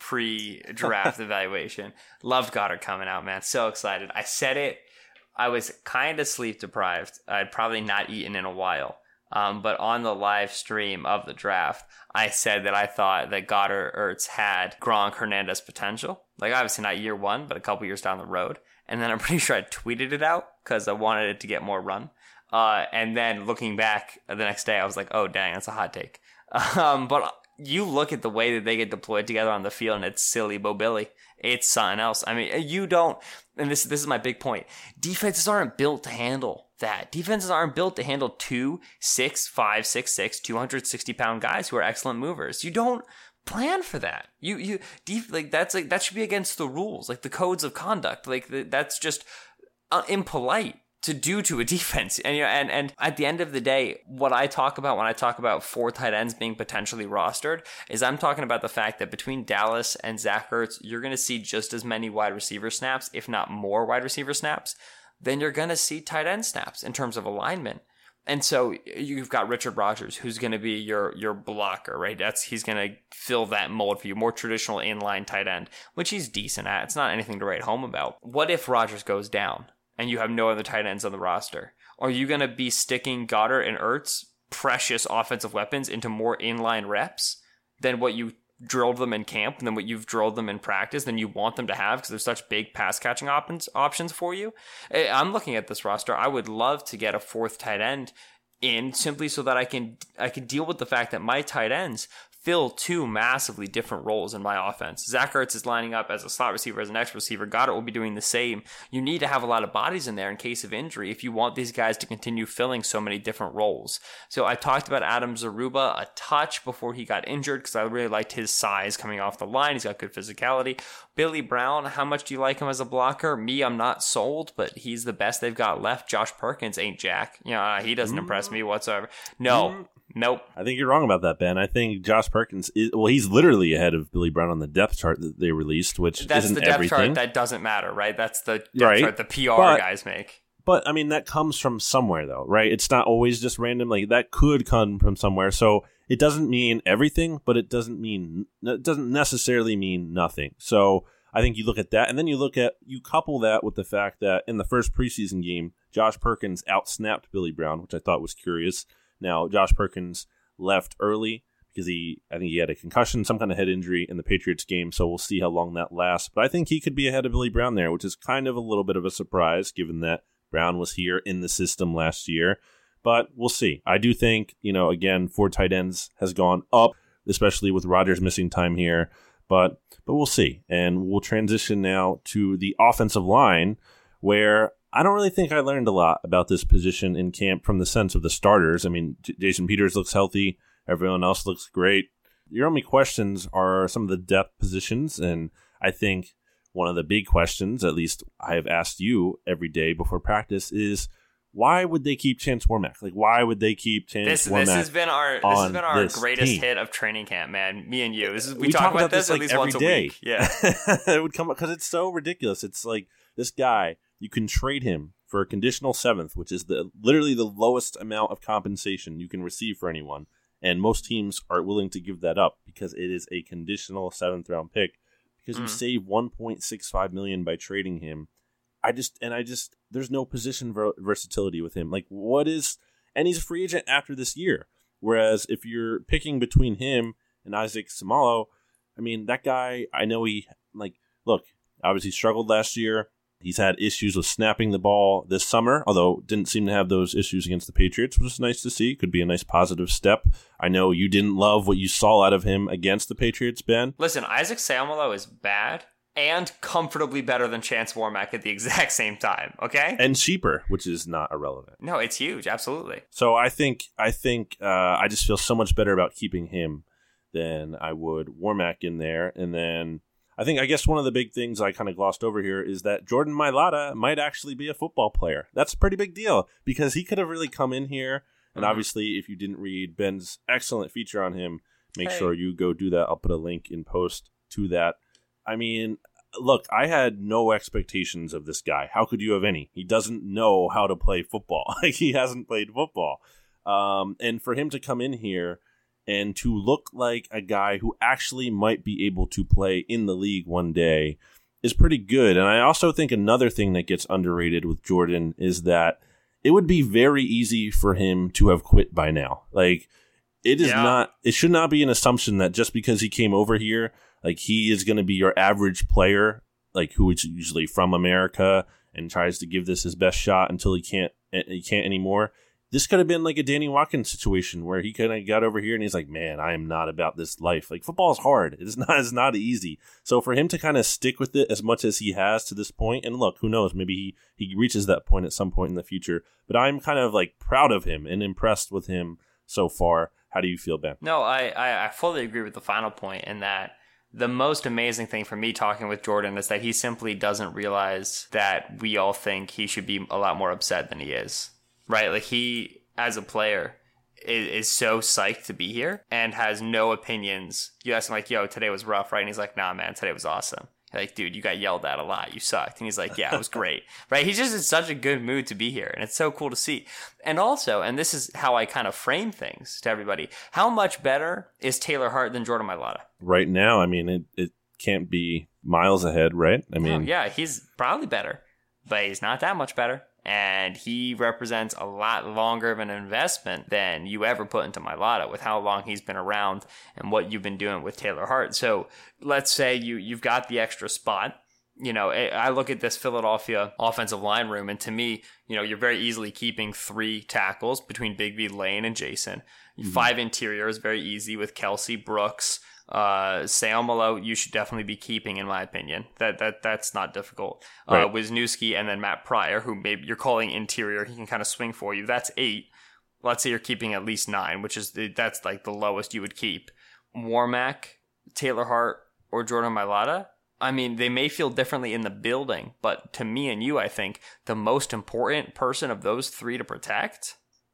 pre-draft evaluation. Loved Goedert coming out, man. So excited. I said it. I was kind of sleep deprived. I'd probably not eaten in a while. Um, but on the live stream of the draft, I said that I thought that Goedert Ertz had Gronk Hernandez potential. Like, obviously not year one, but a couple years down the road. And then I'm pretty sure I tweeted it out because I wanted it to get more run. Uh, and then looking back the next day, I was like, oh, dang, that's a hot take. Um, but you look at the way that they get deployed together on the field, and it's silly Bo Billy. It's something else. I mean, you don't, and this this is my big point. Defenses aren't built to handle that. Defenses aren't built to handle two, six, five, six, six, two hundred sixty pound guys who are excellent movers. You don't plan for that. You you def, like that's like that should be against the rules, like the codes of conduct. Like the, that's just uh, impolite to do to a defense. And, you know, and and at the end of the day, what I talk about when I talk about four tight ends being potentially rostered is I'm talking about the fact that between Dallas and Zach Ertz, you're going to see just as many wide receiver snaps, if not more wide receiver snaps, than you're going to see tight end snaps in terms of alignment. And so you've got Richard Rodgers, who's going to be your your blocker, right? That's he's going to fill that mold for you, more traditional inline tight end, which he's decent at. It's not anything to write home about. What if Rodgers goes down and you have no other tight ends on the roster? Are you going to be sticking Goedert and Ertz, precious offensive weapons, into more inline reps than what you drilled them in camp, than what you've drilled them in practice, than you want them to have because there's such big pass catching options options for you? I'm looking at this roster. I would love to get a fourth tight end in simply so that I can I can deal with the fact that my tight ends fill two massively different roles in my offense. Zach Ertz is lining up as a slot receiver, as an X receiver. Goedert will be doing the same. You need to have a lot of bodies in there in case of injury if you want these guys to continue filling so many different roles. So I talked about Adam Zaruba a touch before he got injured because I really liked his size coming off the line. He's got good physicality. Billy Brown, how much do you like him as a blocker? Me, I'm not sold, but he's the best they've got left. Josh Perkins ain't jack. You know, uh, he doesn't mm. impress me whatsoever. No. Mm. Nope. I think you're wrong about that, Ben. I think Josh Perkins is, well, he's literally ahead of Billy Brown on the depth chart that they released, which That's isn't the depth everything. chart that doesn't matter, right? That's the depth right. chart the P R but, guys make. But, I mean, that comes from somewhere, though, right? It's not always just random. Like, that could come from somewhere. So it doesn't mean everything, but it doesn't mean, it doesn't necessarily mean nothing. So I think you look at that, and then you look at, you couple that with the fact that in the first preseason game, Josh Perkins outsnapped Billy Brown, which I thought was curious. Now, Josh Perkins left early because he, I think he had a concussion, some kind of head injury in the Patriots game, so we'll see how long that lasts. But I think he could be ahead of Billy Brown there, which is kind of a little bit of a surprise given that Brown was here in the system last year. But we'll see. I do think, you know, again, four tight ends has gone up, especially with Rodgers missing time here. But but we'll see. And we'll transition now to the offensive line, where I don't really think I learned a lot about this position in camp from the sense of the starters. I mean, J- Jason Peters looks healthy. Everyone else looks great. Your only questions are some of the depth positions, and I think one of the big questions, at least I have asked you every day before practice, is why would they keep Chance Warmack? Like, why would they keep Chance this, Warmack? This has been our this has been our greatest team? hit of training camp, man. Me and you. This is, we, we talk, talk about, about this, this at like least every once day. a week. Yeah, it would come up because it's so ridiculous. It's like this guy, you can trade him for a conditional seventh, which is the literally the lowest amount of compensation you can receive for anyone, and most teams are willing to give that up because it is a conditional seventh round pick. Because mm. you save one point six five million dollars by trading him. I just, and I just, there's no position ver- versatility with him. Like, what is, and he's a free agent after this year. Whereas if you're picking between him and Isaac Seumalo, I mean, that guy, I know he, like, look, obviously struggled last year. He's had issues with snapping the ball this summer, although didn't seem to have those issues against the Patriots, which was nice to see. Could be a nice positive step. I know you didn't love what you saw out of him against the Patriots, Ben. Listen, Isaac Seumalo is bad and comfortably better than Chance Warmack at the exact same time, okay? And cheaper, which is not irrelevant. No, it's huge, absolutely. So I think I think uh, I just feel so much better about keeping him than I would Warmack in there. And then I think, I guess one of the big things I kind of glossed over here is that Jordan Mailata might actually be a football player. That's a pretty big deal because he could have really come in here. And mm-hmm. obviously, if you didn't read Ben's excellent feature on him, make hey. sure you go do that. I'll put a link in post to that. I mean, look, I had no expectations of this guy. How could you have any? He doesn't know how to play football. Like, he hasn't played football. Um, and for him to come in here and to look like a guy who actually might be able to play in the league one day is pretty good. And I also think another thing that gets underrated with Jordan is that it would be very easy for him to have quit by now. Like, it is yeah. not, it should not be an assumption that just because he came over here, like, he is going to be your average player, like, who is usually from America and tries to give this his best shot until he can't, he can't anymore. This could have been like a Danny Watkins situation where he kind of got over here and he's like, man, I am not about this life. Like, football is hard. It is not, it's not easy. So for him to kind of stick with it as much as he has to this point, and look, who knows, maybe he, he reaches that point at some point in the future. But I'm kind of like proud of him and impressed with him so far. How do you feel, Ben? No, I, I, I fully agree with the final point in that the most amazing thing for me talking with Jordan is that he simply doesn't realize that we all think he should be a lot more upset than he is. Right, like he, as a player, is, is so psyched to be here and has no opinions. You ask him like, yo, today was rough, right? And he's like, nah, man, today was awesome. You're like, dude, you got yelled at a lot. You sucked. And he's like, yeah, it was great. Right? He's just in such a good mood to be here. And it's so cool to see. And also, and this is how I kind of frame things to everybody, how much better is Taylor Hart than Jordan Mailata? Right now, I mean, it, it can't be miles ahead, right? I mean, oh, yeah, he's probably better, but he's not that much better. And he represents a lot longer of an investment than you ever put into Mailata with how long he's been around and what you've been doing with Taylor Hart. So let's say you, you've got the extra spot. You know, I look at this Philadelphia offensive line room, and to me, you know, you're very easily keeping three tackles between Big V, Lane, and Jason. Mm-hmm. Five interiors, very easy with Kelsey, Brooks, Uh, Seumalo, you should definitely be keeping, in my opinion. That that that's not difficult. Right. Uh, Wisniewski and then Matt Pryor, who maybe you're calling interior, he can kind of swing for you. That's eight. Let's say you're keeping at least nine, which is the, that's like the lowest you would keep. Warmack, Taylor Hart, or Jordan Mailata. I mean, they may feel differently in the building, but to me and you, I think the most important person of those three to protect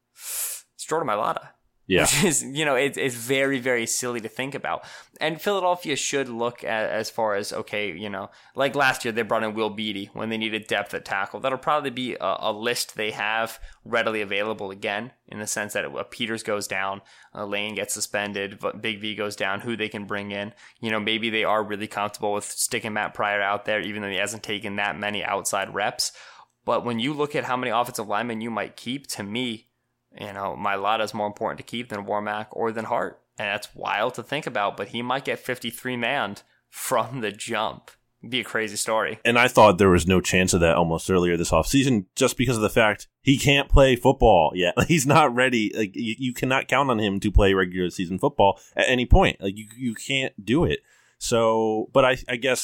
is Jordan Mailata. Yeah. Which is, you know, it, it's very, very silly to think about. And Philadelphia should look at as far as, okay, you know, like last year they brought in Will Beatty when they needed depth at tackle. That'll probably be a, a list they have readily available again, in the sense that uh, Peters goes down, uh, Lane gets suspended, but Big V goes down, who they can bring in. You know, maybe they are really comfortable with sticking Matt Pryor out there, even though he hasn't taken that many outside reps. But when you look at how many offensive linemen you might keep, to me, you know, Mailata is more important to keep than Warmack or than Hart. And that's wild to think about, but he might get fifty-three manned from the jump. It'd be a crazy story. And I thought there was no chance of that almost earlier this offseason, just because of the fact he can't play football yet. He's not ready. Like, you, you cannot count on him to play regular season football at any point. Like, you, you can't do it. So, but I, I guess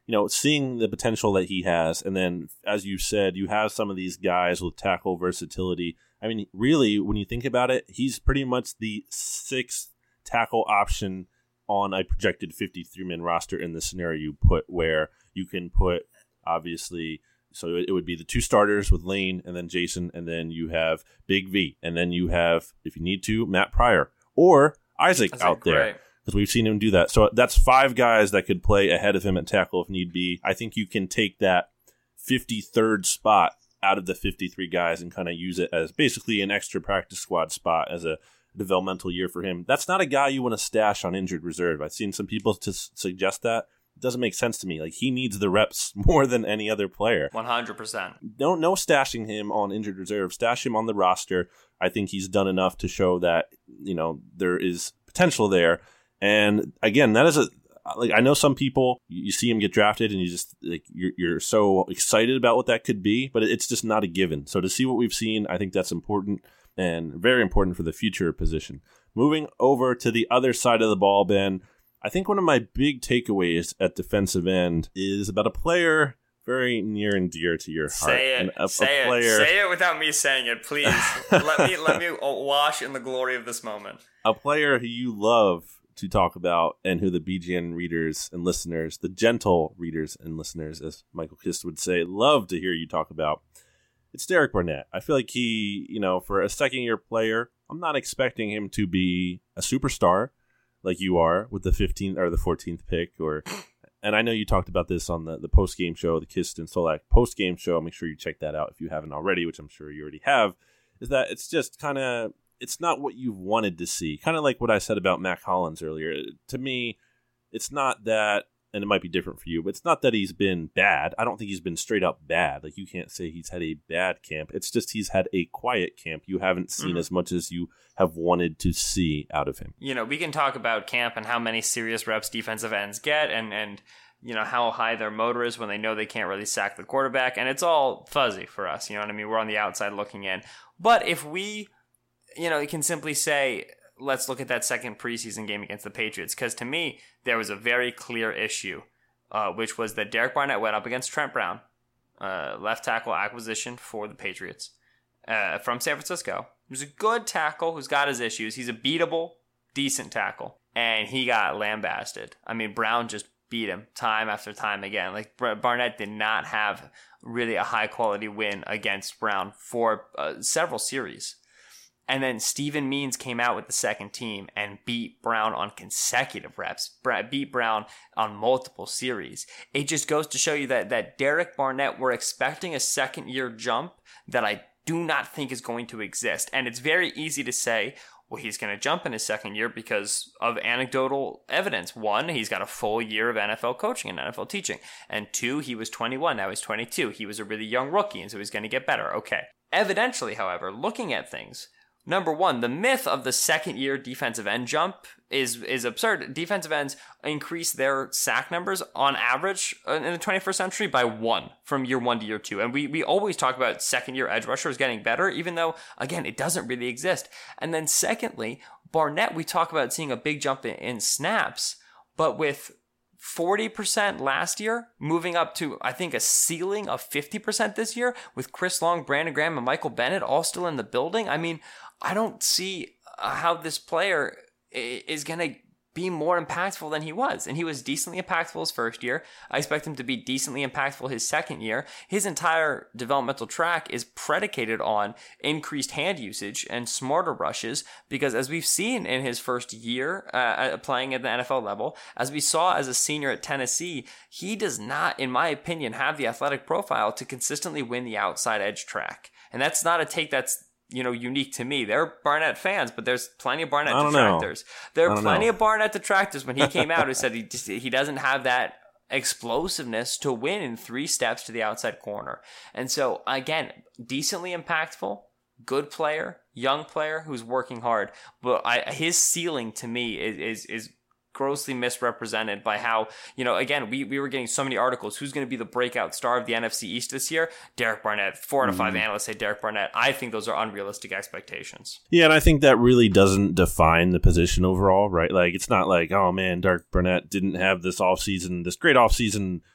you know, seeing the potential that he has, and then, as you said, you have some of these guys with tackle versatility. I mean, really, when you think about it, he's pretty much the sixth tackle option on a projected fifty-three man roster in the scenario you put, where you can put, obviously, so it would be the two starters with Lane and then Jason, and then you have Big V, and then you have, if you need to, Matt Pryor or Isaac That's out there. Great. Because we've seen him do that. So that's five guys that could play ahead of him at tackle if need be. I think you can take that fifty-third spot out of the fifty-three guys and kind of use it as basically an extra practice squad spot as a developmental year for him. That's not a guy you want to stash on injured reserve. I've seen some people to suggest that. It doesn't make sense to me. Like, he needs the reps more than any other player. one hundred percent. No, no stashing him on injured reserve. Stash him on the roster. I think he's done enough to show that, you know, there is potential there. And again, that is a, like, I know some people, you see him get drafted and you just, like, you're, you're so excited about what that could be, but it's just not a given. So to see what we've seen, I think that's important and very important for the future position. Moving over to the other side of the ball, Ben, I think one of my big takeaways at defensive end is about a player very near and dear to your heart. Say it. A, say a player, it. Say it without me saying it, please. let me let me wash in the glory of this moment. A player who you love to talk about, and who the B G N readers and listeners, the gentle readers and listeners, as Michael Kist would say, love to hear you talk about. It's Derek Barnett. I feel like he, you know, for a second-year player, I'm not expecting him to be a superstar like you are with the fifteenth or the fourteenth pick. Or, and I know you talked about this on the, the post-game show, the Kist and Solak post-game show. Make sure you check that out if you haven't already, which I'm sure you already have, is that it's just kind of, it's not what you wanted to see. Kind of like what I said about Mac Hollins earlier. To me, it's not that, and it might be different for you, but it's not that he's been bad. I don't think he's been straight up bad. Like, you can't say he's had a bad camp. It's just he's had a quiet camp. You haven't seen mm-hmm. as much as you have wanted to see out of him. You know, we can talk about camp and how many serious reps defensive ends get, and, and you know, how high their motor is when they know they can't really sack the quarterback. And it's all fuzzy for us. You know what I mean? We're on the outside looking in. But if we... You know, you can simply say, let's look at that second preseason game against the Patriots. Because to me, there was a very clear issue, uh, which was that Derek Barnett went up against Trent Brown, uh, left tackle acquisition for the Patriots uh, from San Francisco. He was a good tackle who's got his issues. He's a beatable, decent tackle. And he got lambasted. I mean, Brown just beat him time after time again. Like, Barnett did not have really a high-quality win against Brown for uh, several series. And then Steven Means came out with the second team and beat Brown on consecutive reps, beat Brown on multiple series. It just goes to show you that, that Derek Barnett, we're expecting a second-year jump that I do not think is going to exist. And it's very easy to say, well, he's going to jump in his second year because of anecdotal evidence. One, he's got a full year of N F L coaching and N F L teaching. And two, he was twenty-one, now he's twenty-two. He was a really young rookie, and so he's going to get better. Okay. Evidentially, however, looking at things, number one, the myth of the second-year defensive end jump is is absurd. Defensive ends increase their sack numbers on average in the twenty-first century by one from year one to year two. And we, we always talk about second-year edge rushers getting better, even though, again, it doesn't really exist. And then secondly, Barnett, we talk about seeing a big jump in, in snaps, but with forty percent last year, moving up to, I think, a ceiling of fifty percent this year, with Chris Long, Brandon Graham, and Michael Bennett all still in the building. I mean, I don't see how this player is going to be more impactful than he was. And he was decently impactful his first year. I expect him to be decently impactful his second year. His entire developmental track is predicated on increased hand usage and smarter rushes, because as we've seen in his first year uh, playing at the N F L level, as we saw as a senior at Tennessee, he does not, in my opinion, have the athletic profile to consistently win the outside edge track. And that's not a take that's, you know, unique to me. They're Barnett fans, but there's plenty of Barnett detractors. Know. There are plenty know. of Barnett detractors when he came out who said he just, he doesn't have that explosiveness to win in three steps to the outside corner. And so, again, decently impactful, good player, young player who's working hard. But I, his ceiling to me is is is grossly misrepresented by how, you know, again, we, we were getting so many articles. Who's going to be the breakout star of the N F C East this year? Derek Barnett. Four out of five mm. analysts say Derek Barnett. I think those are unrealistic expectations. Yeah, and I think that really doesn't define the position overall, right? Like, it's not like, oh man, Derek Barnett didn't have this offseason, this great offseason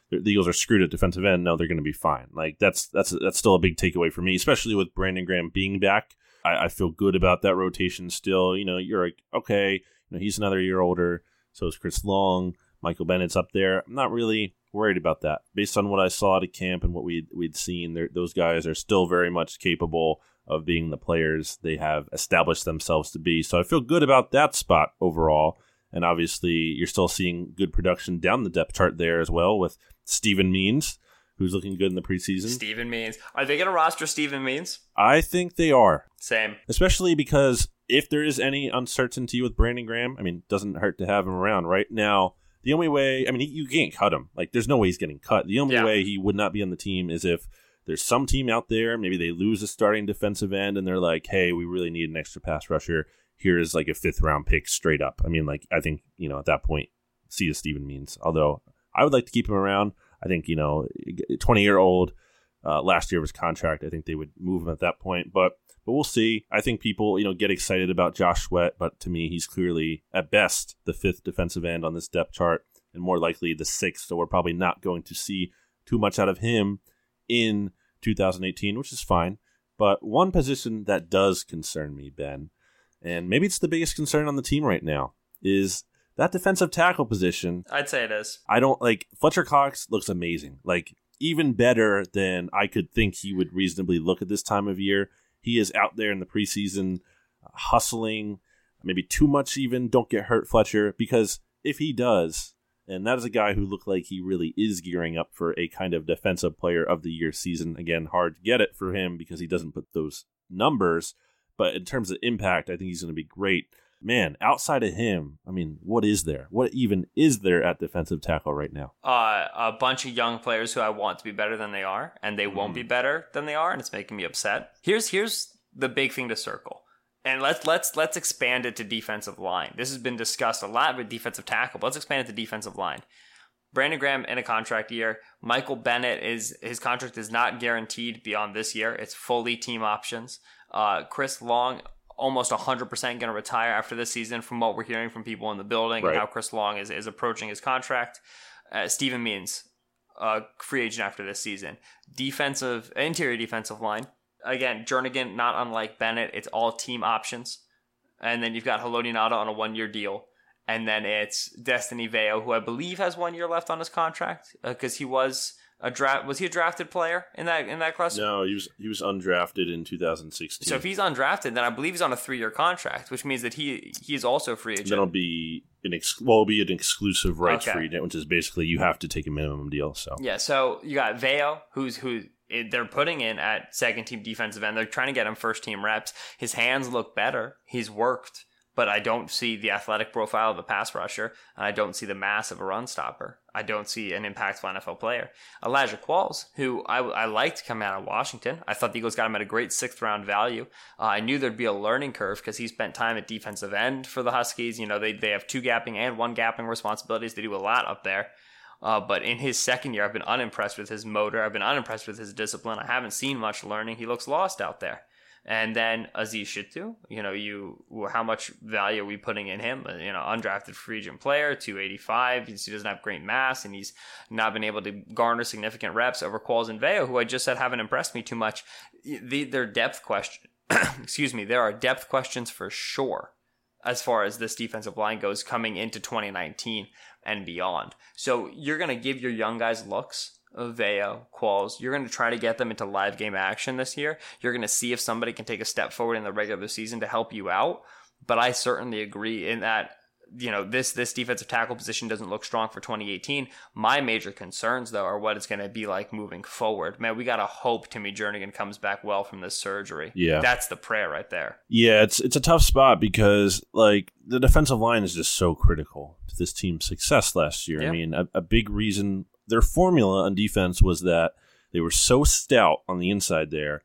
the Eagles are screwed at defensive end. No, they're going to be fine. Like that's that's that's still a big takeaway for me, especially with Brandon Graham being back. I, I feel good about that rotation still. You know, you're like, okay, you know, he's another year older. So is Chris Long. Michael Bennett's up there. I'm not really worried about that. Based on what I saw at camp and what we'd, we'd seen, those guys are still very much capable of being the players they have established themselves to be. So I feel good about that spot overall. And obviously, you're still seeing good production down the depth chart there as well with Steven Means, who's looking good in the preseason. Steven Means. Are they going to roster Steven Means? I think they are. Same. Especially because if there is any uncertainty with Brandon Graham, I mean, it doesn't hurt to have him around right now. The only way, I mean, you can't cut him. Like, there's no way he's getting cut. The only yeah. way he would not be on the team is if there's some team out there, maybe they lose a starting defensive end, and they're like, hey, we really need an extra pass rusher. Here's like a fifth round pick straight up. I mean, like, I think, you know, at that point, see as Steven Means. Although, I would like to keep him around. I think, you know, twenty-year-old, uh, last year of his contract, I think they would move him at that point. But But we'll see. I think people, you know, get excited about Josh Sweat, but to me, he's clearly, at best, the fifth defensive end on this depth chart, and more likely the sixth. So we're probably not going to see too much out of him in two thousand eighteen, which is fine. But one position that does concern me, Ben, and maybe it's the biggest concern on the team right now, is that defensive tackle position. I'd say it is. I don't, like, Fletcher Cox looks amazing. Like, even better than I could think he would reasonably look at this time of year. He is out there in the preseason uh, hustling, maybe too much even. Don't get hurt, Fletcher, because if he does, and that is a guy who looked like he really is gearing up for a kind of defensive player of the year season. Again, hard to get it for him because he doesn't put those numbers. But in terms of impact, I think he's going to be great. Man, outside of him, I mean, what is there? What even is there at defensive tackle right now? Uh, a bunch of young players who I want to be better than they are, and they mm. won't be better than they are, and it's making me upset. Here's here's the big thing to circle, and let's let's let's expand it to defensive line. This has been discussed a lot with defensive tackle, but let's expand it to defensive line. Brandon Graham in a contract year. Michael Bennett, is his contract is not guaranteed beyond this year. It's fully team options. Uh, Chris Long, almost one hundred percent going to retire after this season from what we're hearing from people in the building right. and how Chris Long is, is approaching his contract. Uh, Steven Means, uh, free agent after this season. Defensive, interior defensive line. Again, Jernigan, not unlike Bennett, it's all team options. And then you've got Haloti Ngata on a one-year deal. And then it's Destiny Veo, who I believe has one year left on his contract because uh, he was a draft. Was he a drafted player in that in that class? No, he was he was undrafted in two thousand sixteen. So if he's undrafted, then I believe he's on a three-year contract, which means that he he is also a free agent. That'll be an ex- well, it'll be an exclusive rights okay. free agent, which is basically you have to take a minimum deal. So yeah, so you got Veo, who's who. They're putting in at second team defensive end. They're trying to get him first team reps. His hands look better. He's worked, but I don't see the athletic profile of a pass rusher. And I don't see the mass of a run stopper. I don't see an impactful N F L player. Elijah Qualls, who I, I liked coming out of Washington. I thought the Eagles got him at a great sixth round value. Uh, I knew there'd be a learning curve because he spent time at defensive end for the Huskies. You know, they, they have two gapping and one gapping responsibilities. They do a lot up there. Uh, but in his second year, I've been unimpressed with his motor. I've been unimpressed with his discipline. I haven't seen much learning. He looks lost out there. And then Aziz Shittu, you know, you how much value are we putting in him? You know, undrafted free agent player, two eighty-five. He doesn't have great mass, and he's not been able to garner significant reps over Qualls and Veo, who I just said haven't impressed me too much. The, their depth question, excuse me, there are depth questions for sure as far as this defensive line goes coming into twenty nineteen and beyond. So you're going to give your young guys looks, Veo, Qualls. You're going to try to get them into live game action this year. You're going to see if somebody can take a step forward in the regular season to help you out. But I certainly agree in that, you know, this this defensive tackle position doesn't look strong for twenty eighteen. My major concerns, though, are what it's going to be like moving forward. Man, we got to hope Timmy Jernigan comes back well from this surgery. Yeah. That's the prayer right there. Yeah, it's it's a tough spot because, like, the defensive line is just so critical to this team's success last year. Yeah. I mean, a, a big reason, their formula on defense was that they were so stout on the inside there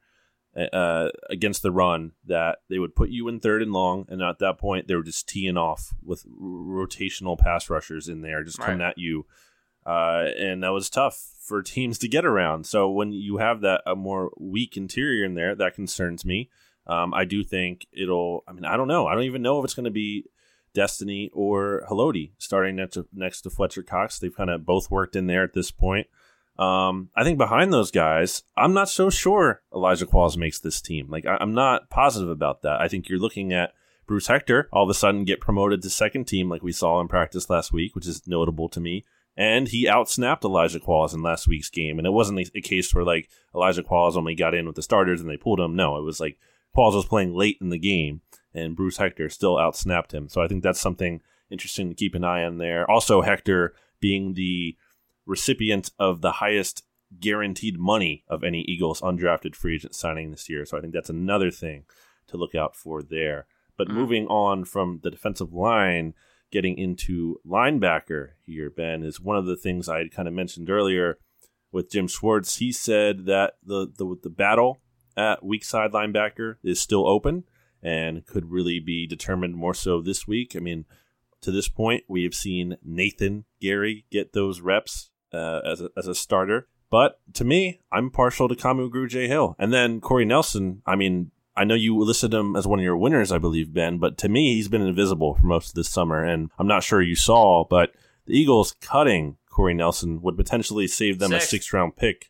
uh, against the run that they would put you in third and long, and at that point, they were just teeing off with r- rotational pass rushers in there, just coming right at you. Uh, and that was tough for teams to get around. So when you have that a more weak interior in there, that concerns me. Um, I do think it'll, I mean, I don't know. I don't even know if it's going to be Destiny or Haloti starting next to, next to Fletcher Cox. They've kind of both worked in there at this point. Um, I think behind those guys, I'm not so sure Elijah Qualls makes this team. Like, I, I'm not positive about that. I think you're looking at Bruce Hector all of a sudden get promoted to second team like we saw in practice last week, which is notable to me. And he outsnapped Elijah Qualls in last week's game. And it wasn't a, a case where, like, Elijah Qualls only got in with the starters and they pulled him. No, it was like Qualls was playing late in the game, and Bruce Hector still outsnapped him. So I think that's something interesting to keep an eye on there. Also, Hector being the recipient of the highest guaranteed money of any Eagles undrafted free agent signing this year. So I think that's another thing to look out for there. But mm. moving on from the defensive line, getting into linebacker here, Ben, is one of the things I had kind of mentioned earlier with Jim Schwartz. He said that the, the, the battle at weak side linebacker is still open and could really be determined more so this week. I mean, to this point, we have seen Nathan Gary get those reps uh, as a, as a starter. But to me, I'm partial to Kamu Grugier-Hill. And then Corey Nelson, I mean, I know you listed him as one of your winners, I believe, Ben, but to me, he's been invisible for most of this summer. And I'm not sure you saw, but the Eagles cutting Corey Nelson would potentially save them Six. a sixth-round pick.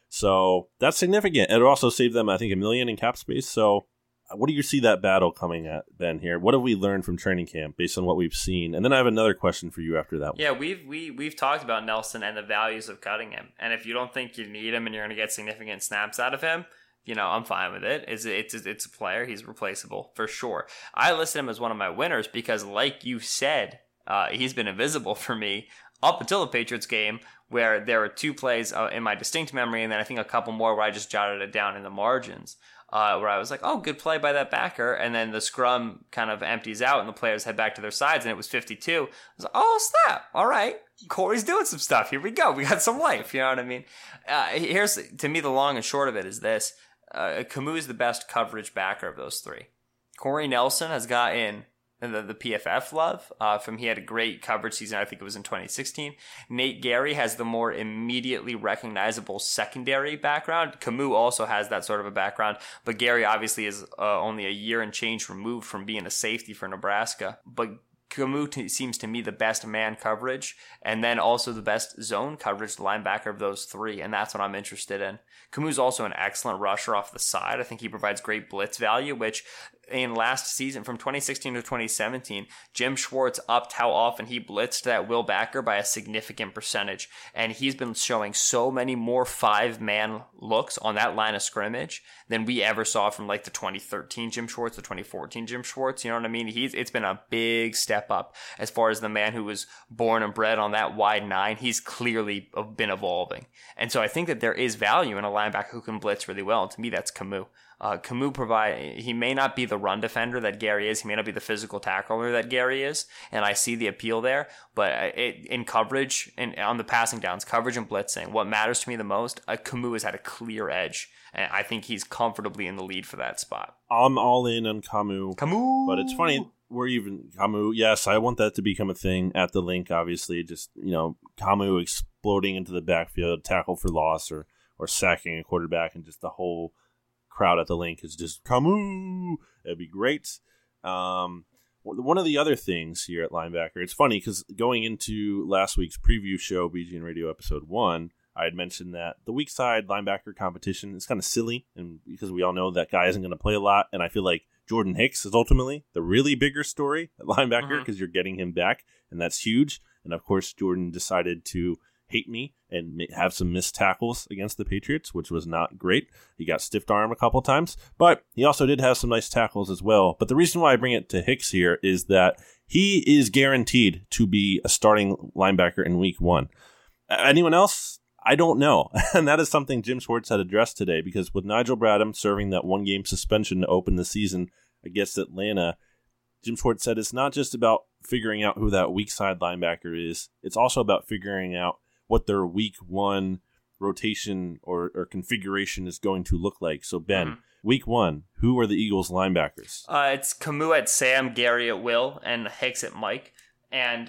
So that's significant. It would also save them, I think, a million in cap space. So what do you see that battle coming at, Ben, here? What have we learned from training camp based on what we've seen? And then I have another question for you after that one. Yeah, we've we, we've talked about Nelson and the values of cutting him. And if you don't think you need him and you're going to get significant snaps out of him, you know, I'm fine with it. It's, it's, it's a player. He's replaceable for sure. I listed him as one of my winners because, like you said, uh, he's been invisible for me up until the Patriots game, where there were two plays uh, in my distinct memory, and then I think a couple more where I just jotted it down in the margins. Uh, where I was like, oh, good play by that backer. And then the scrum kind of empties out and the players head back to their sides and it was fifty-two. I was like, oh, snap. All right. Corey's doing some stuff. Here we go. We got some life. You know what I mean? Uh, here's, to me, the long and short of it is this. Uh, Kamu is the best coverage backer of those three. Corey Nelson has gotten the, the P F F love uh, from he had a great coverage season. I think it was in twenty sixteen. Nate Gary has the more immediately recognizable secondary background. Kamu also has that sort of a background, but Gary obviously is uh, only a year and change removed from being a safety for Nebraska. But Kamu t- seems to me the best man coverage and then also the best zone coverage linebacker of those three, and that's what I'm interested in. Kamu's also an excellent rusher off the side. I think he provides great blitz value, which in last season, from twenty sixteen to twenty seventeen, Jim Schwartz upped how often he blitzed that Will Backer by a significant percentage. And he's been showing so many more five-man looks on that line of scrimmage than we ever saw from like the twenty thirteen Jim Schwartz, the twenty fourteen Jim Schwartz. You know what I mean? He's It's been a big step up as far as the man who was born and bred on that wide nine. He's clearly been evolving. And so I think that there is value in a linebacker who can blitz really well. And to me, that's Kamu. Uh, Kamu provide, he may not be the run defender that Gary is. He may not be the physical tackler that Gary is. And I see the appeal there. But it, in coverage and on the passing downs, coverage and blitzing, what matters to me the most, uh, Kamu has had a clear edge. And I think he's comfortably in the lead for that spot. I'm all in on Kamu. Kamu! But it's funny, we're even, Kamu, yes, I want that to become a thing at the link, obviously. Just, you know, Kamu exploding into the backfield, tackle for loss, or, or sacking a quarterback, and just the whole crowd at the link is just Kamu. That'd be great. Um, one of the other things here at linebacker, it's funny because going into last week's preview show, B G N Radio episode one, I had mentioned that the weak side linebacker competition is kind of silly, and because we all know that guy isn't going to play a lot, and I feel like Jordan Hicks is ultimately the really bigger story at linebacker because mm-hmm. you're getting him back, and that's huge. And of course, Jordan decided to hate me and have some missed tackles against the Patriots, which was not great. He got stiffed arm a couple times, but he also did have some nice tackles as well. But the reason why I bring it to Hicks here is that he is guaranteed to be a starting linebacker in week one. Anyone else? I don't know. And that is something Jim Schwartz had addressed today, because with Nigel Bradham serving that one game suspension to open the season against Atlanta, Jim Schwartz said it's not just about figuring out who that weak side linebacker is. It's also about figuring out what their week one rotation or, or configuration is going to look like. So, Ben, mm-hmm. week one, who are the Eagles linebackers? Uh, it's Kamu at Sam, Gary at Will, and Hicks at Mike. And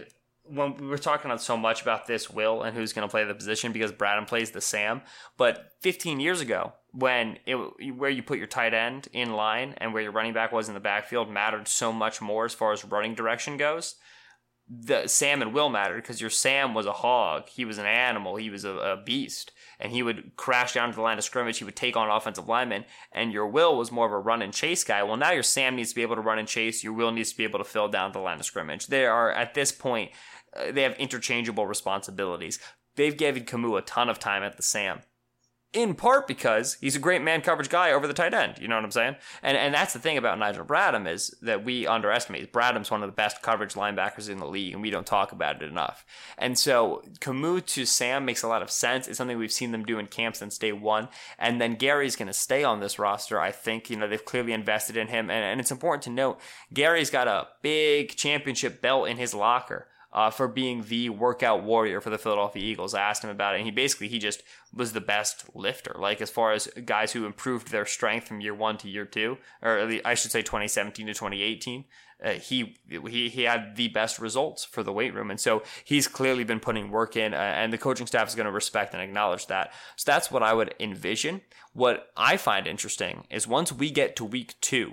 when we were talking so much about this Will and who's going to play the position because Bradham plays the Sam, but fifteen years ago, when it, where you put your tight end in line and where your running back was in the backfield mattered so much more as far as running direction goes. The Sam and Will mattered because your Sam was a hog. He was an animal. He was a, a beast. And he would crash down to the line of scrimmage. He would take on offensive linemen. And your Will was more of a run and chase guy. Well, now your Sam needs to be able to run and chase. Your Will needs to be able to fill down the line of scrimmage. They are, at this point, uh, they have interchangeable responsibilities. They've given Camus a ton of time at the Sam. In part because he's a great man coverage guy over the tight end. You know what I'm saying? And and that's the thing about Nigel Bradham is that we underestimate. Bradham's one of the best coverage linebackers in the league, and we don't talk about it enough. And so Camus to Sam makes a lot of sense. It's something we've seen them do in camp since day one. And then Gary's going to stay on this roster, I think. You know, they've clearly invested in him. And, and it's important to note, Gary's got a big championship belt in his locker. Uh, for being the workout warrior for the Philadelphia Eagles. I asked him about it, and he basically, he just was the best lifter. Like, as far as guys who improved their strength from year one to year two, or at least, I should say twenty seventeen to twenty eighteen, uh, he, he he had the best results for the weight room. And so he's clearly been putting work in, uh, and the coaching staff is going to respect and acknowledge that. So that's what I would envision. What I find interesting is once we get to week two,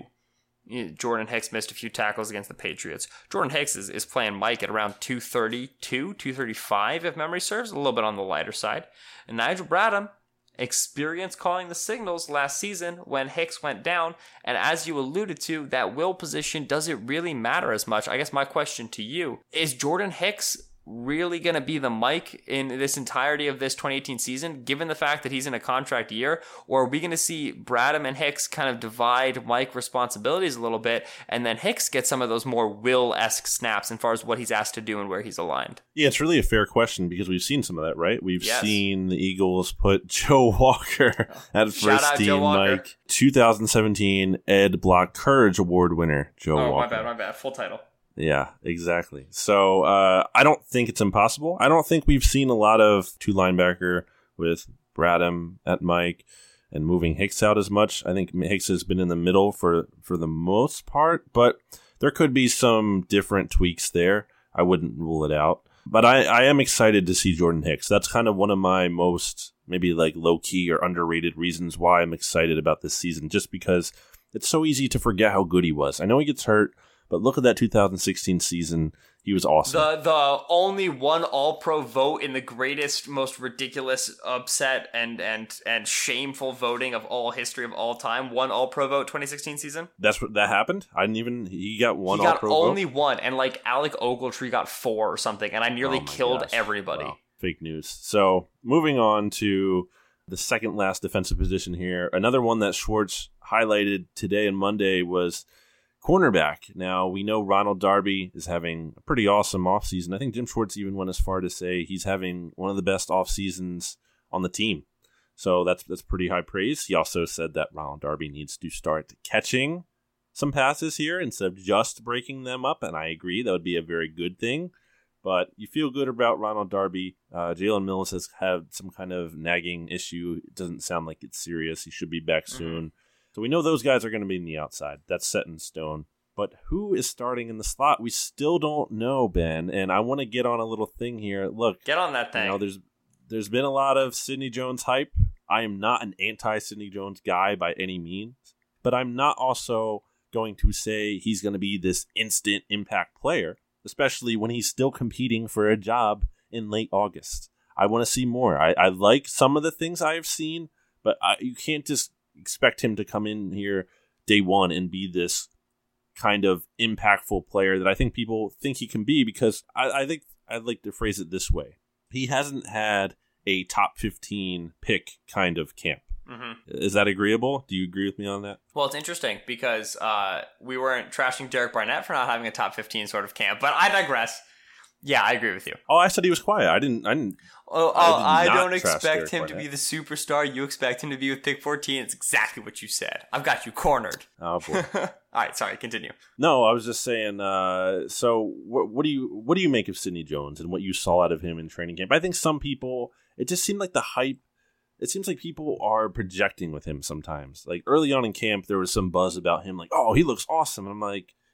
Jordan Hicks missed a few tackles against the Patriots. Jordan Hicks is, is playing Mike at around two thirty-two, two thirty-five, if memory serves, a little bit on the lighter side. And Nigel Bradham experienced calling the signals last season when Hicks went down. And as you alluded to, that Will position doesn't really matter as much. I guess my question to you, is Jordan Hicks really going to be the Mike in this entirety of this twenty eighteen season, given the fact that he's in a contract year? Or are we going to see Bradham and Hicks kind of divide Mike responsibilities a little bit, and then Hicks get some of those more Will-esque snaps as far as what he's asked to do and where he's aligned? Yeah, it's really a fair question because we've seen some of that, right? We've yes. seen the Eagles put Joe Walker at first team Mike. twenty seventeen Ed Block Courage Award winner, Joe oh, Walker. my bad, my bad. Full title. Yeah, exactly. So uh, I don't think it's impossible. I don't think we've seen a lot of two linebacker with Bradham at Mike and moving Hicks out as much. I think Hicks has been in the middle for, for the most part, but there could be some different tweaks there. I wouldn't rule it out. But I, I am excited to see Jordan Hicks. That's kind of one of my most maybe like low-key or underrated reasons why I'm excited about this season, just because it's so easy to forget how good he was. I know he gets hurt, but look at that two thousand sixteen season. He was awesome. The the only one All-Pro vote in the greatest, most ridiculous, upset, and and and shameful voting of all history of all time. One All-Pro vote twenty sixteen season. That's what that happened. I didn't even. He got one. He got All-Pro only vote? one, and like Alec Ogletree got four or something, and I nearly Oh my killed gosh. everybody. Wow. Fake news. So moving on to the second last defensive position here. Another one that Schwartz highlighted today and Monday was cornerback. Now, we know Ronald Darby is having a pretty awesome offseason. I think Jim Schwartz even went as far to say he's having one of the best off seasons on the team. So that's that's pretty high praise. He also said that Ronald Darby needs to start catching some passes here instead of just breaking them up, and I agree. That would be a very good thing. But you feel good about Ronald Darby. Uh, Jalen Mills has had some kind of nagging issue. It doesn't sound like it's serious. He should be back soon. Mm-hmm. So we know those guys are going to be in the outside. That's set in stone. But who is starting in the slot? We still don't know, Ben. And I want to get on a little thing here. Look. Get on that thing. You know, there's there's been a lot of Sidney Jones hype. I am not an anti-Sidney Jones guy by any means. But I'm not also going to say he's going to be this instant impact player, especially when he's still competing for a job in late August. I want to see more. I, I like some of the things I have seen, but I, you can't just expect him to come in here day one and be this kind of impactful player that I think people think he can be, because I, I think I'd like to phrase it this way. He hasn't had a top fifteen pick kind of camp. Mm-hmm. Is that agreeable? Do you agree with me on that? Well, it's interesting because uh, we weren't trashing Derek Barnett for not having a top fifteen sort of camp, but I digress. Yeah, I agree with you. Oh, I said he was quiet. I didn't. I didn't. Oh, oh I, I did don't not trash expect Derek him Barnett. to be the superstar. You expect him to be with pick fourteen. It's exactly what you said. I've got you cornered. Oh boy. All right, sorry. Continue. No, I was just saying. Uh, so, what, what do you what do you make of Sidney Jones and what you saw out of him in training camp? I think some people, it just seemed like the hype. It seems like people are projecting with him sometimes. Like early on in camp, there was some buzz about him, like, "Oh, he looks awesome." And I'm like,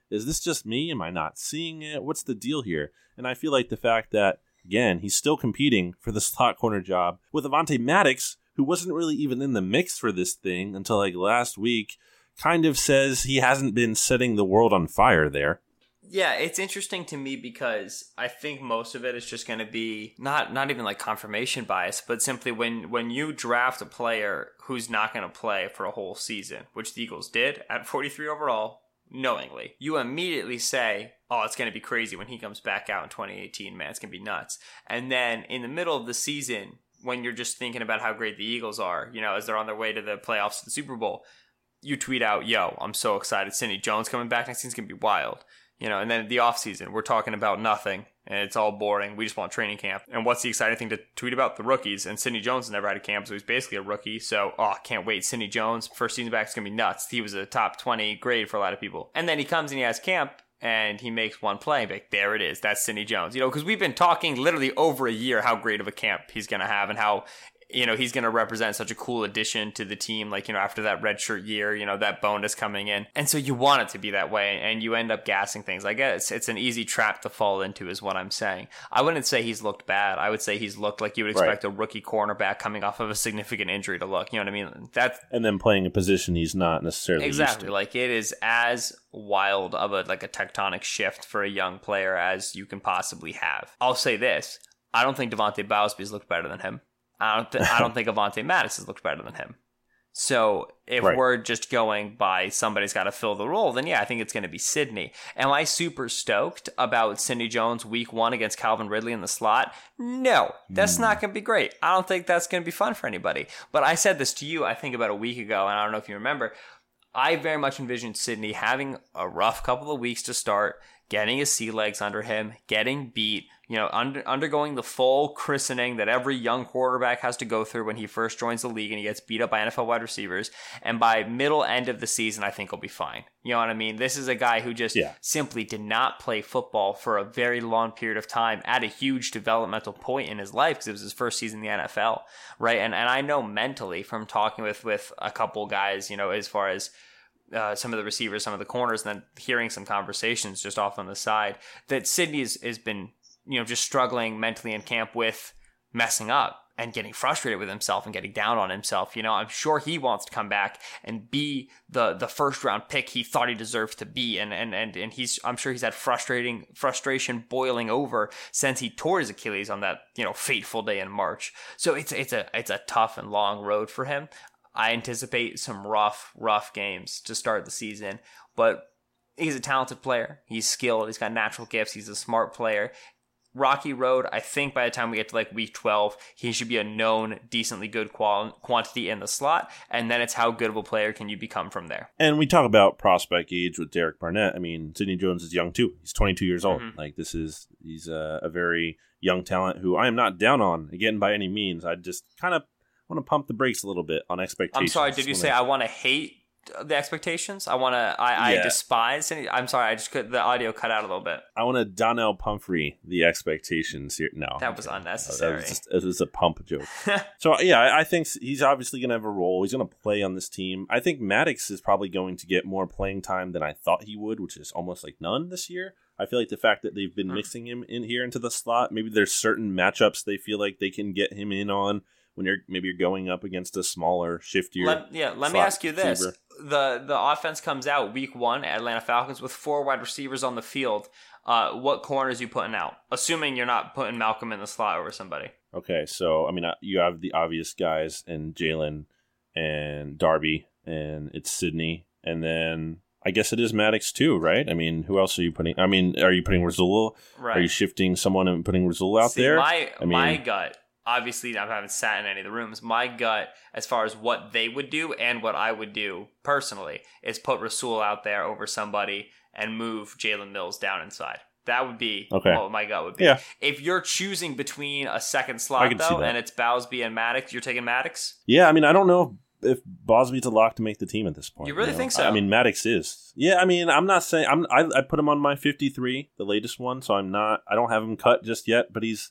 is this just me? Am I not seeing it? What's the deal here? And I feel like the fact that, again, he's still competing for the slot corner job with Avonte Maddox, who wasn't really even in the mix for this thing until like last week, kind of says he hasn't been setting the world on fire there. Yeah, it's interesting to me because I think most of it is just going to be not not even like confirmation bias, but simply when, when you draft a player who's not going to play for a whole season, which the Eagles did at forty-three overall, knowingly, you immediately say, oh, it's going to be crazy when he comes back out in twenty eighteen, man, it's going to be nuts. And then in the middle of the season, when you're just thinking about how great the Eagles are, you know, as they're on their way to the playoffs, to the Super Bowl, you tweet out, yo, I'm so excited. Sidney Jones coming back next season's going to be wild. You know, and then the offseason, we're talking about nothing, and it's all boring. We just want training camp. And what's the exciting thing to tweet about? The rookies. And Sidney Jones has never had a camp, so he's basically a rookie. So, oh, can't wait. Sidney Jones, first season back, is going to be nuts. He was a top twenty grade for a lot of people. And then he comes and he has camp, and he makes one play. And be like, there it is. That's Sidney Jones. You know, because we've been talking literally over a year how great of a camp he's going to have and how, you know, he's going to represent such a cool addition to the team. Like, you know, after that redshirt year, you know, that bonus coming in. And so you want it to be that way, and you end up gassing things. I guess it's an easy trap to fall into is what I'm saying. I wouldn't say he's looked bad. I would say he's looked like you would expect right. a rookie cornerback coming off of a significant injury to look. You know what I mean? That's, and then playing a position he's not necessarily exactly. used to. Like, it is as wild of a, like a tectonic shift for a young player as you can possibly have. I'll say this. I don't think Devontae Bowsby's looked better than him. I don't, th- I don't think Avonte Maddox has looked better than him. So if right. we're just going by somebody's got to fill the role, then yeah, I think it's going to be Sidney. Am I super stoked about Sidney Jones week one against Calvin Ridley in the slot? No, that's mm. not going to be great. I don't think that's going to be fun for anybody. But I said this to you, I think about a week ago, and I don't know if you remember. I very much envisioned Sidney having a rough couple of weeks to start, getting his sea legs under him, getting beat, you know, under, undergoing the full christening that every young quarterback has to go through when he first joins the league and he gets beat up by N F L wide receivers. And by middle end of the season, I think he'll be fine. You know what I mean? This is a guy who just yeah. simply did not play football for a very long period of time at a huge developmental point in his life because it was his first season in the N F L, right? And and I know mentally from talking with, with a couple guys, you know, as far as Uh, some of the receivers, some of the corners, and then hearing some conversations just off on the side, that Sidney has, has been, you know, just struggling mentally in camp with messing up and getting frustrated with himself and getting down on himself. You know, I'm sure he wants to come back and be the the first round pick he thought he deserved to be, and and and and he's I'm sure he's had frustrating frustration boiling over since he tore his Achilles on that, you know, fateful day in March. So it's it's a it's a tough and long road for him. I anticipate some rough, rough games to start the season, but he's a talented player. He's skilled. He's got natural gifts. He's a smart player. Rocky road, I think by the time we get to like week twelve, he should be a known, decently good qual- quantity in the slot, and then it's how good of a player can you become from there. And we talk about prospect age with Derek Barnett. I mean, Sidney Jones is young too. He's twenty-two years old. Mm-hmm. Like this is, he's a, a very young talent who I am not down on, again, by any means. I just kind of want to pump the brakes a little bit on expectations. I'm sorry, did you say I, I want to hate the expectations? I want to, I, yeah. I despise any, I'm sorry, I just could, the audio cut out a little bit. I want to Donnell Pumphrey the expectations here. No. That was unnecessary. That was just, it was a pump joke. So yeah, I, I think he's obviously going to have a role. He's going to play on this team. I think Maddox is probably going to get more playing time than I thought he would, which is almost like none this year. I feel like the fact that they've been hmm. mixing him in here into the slot, maybe there's certain matchups they feel like they can get him in on when you're maybe you're going up against a smaller, shiftier. Let, yeah, let me ask you this: receiver. the the offense comes out week one at Atlanta Falcons with four wide receivers on the field. Uh, what corners you putting out? Assuming you're not putting Malcolm in the slot over somebody. Okay, so I mean, you have the obvious guys in Jalen and Darby, and it's Sidney, and then I guess it is Maddox too, right? I mean, who else are you putting? I mean, are you putting Rasul? Right. Are you shifting someone and putting Rasul out See, there? My I mean, my gut. Obviously, I haven't sat in any of the rooms. My gut, as far as what they would do and what I would do personally, is put Rasul out there over somebody and move Jalen Mills down inside. That would be okay. what my gut would be. Yeah. If you're choosing between a second slot, though, and it's Bowsby and Maddox, you're taking Maddox? Yeah, I mean, I don't know if, if Bosby's a lock to make the team at this point. You really you know? think so? I mean, Maddox is. Yeah, I mean, I'm not saying... I'm, I, I put him on my fifty-three, the latest one, so I'm not... I don't have him cut just yet, but he's...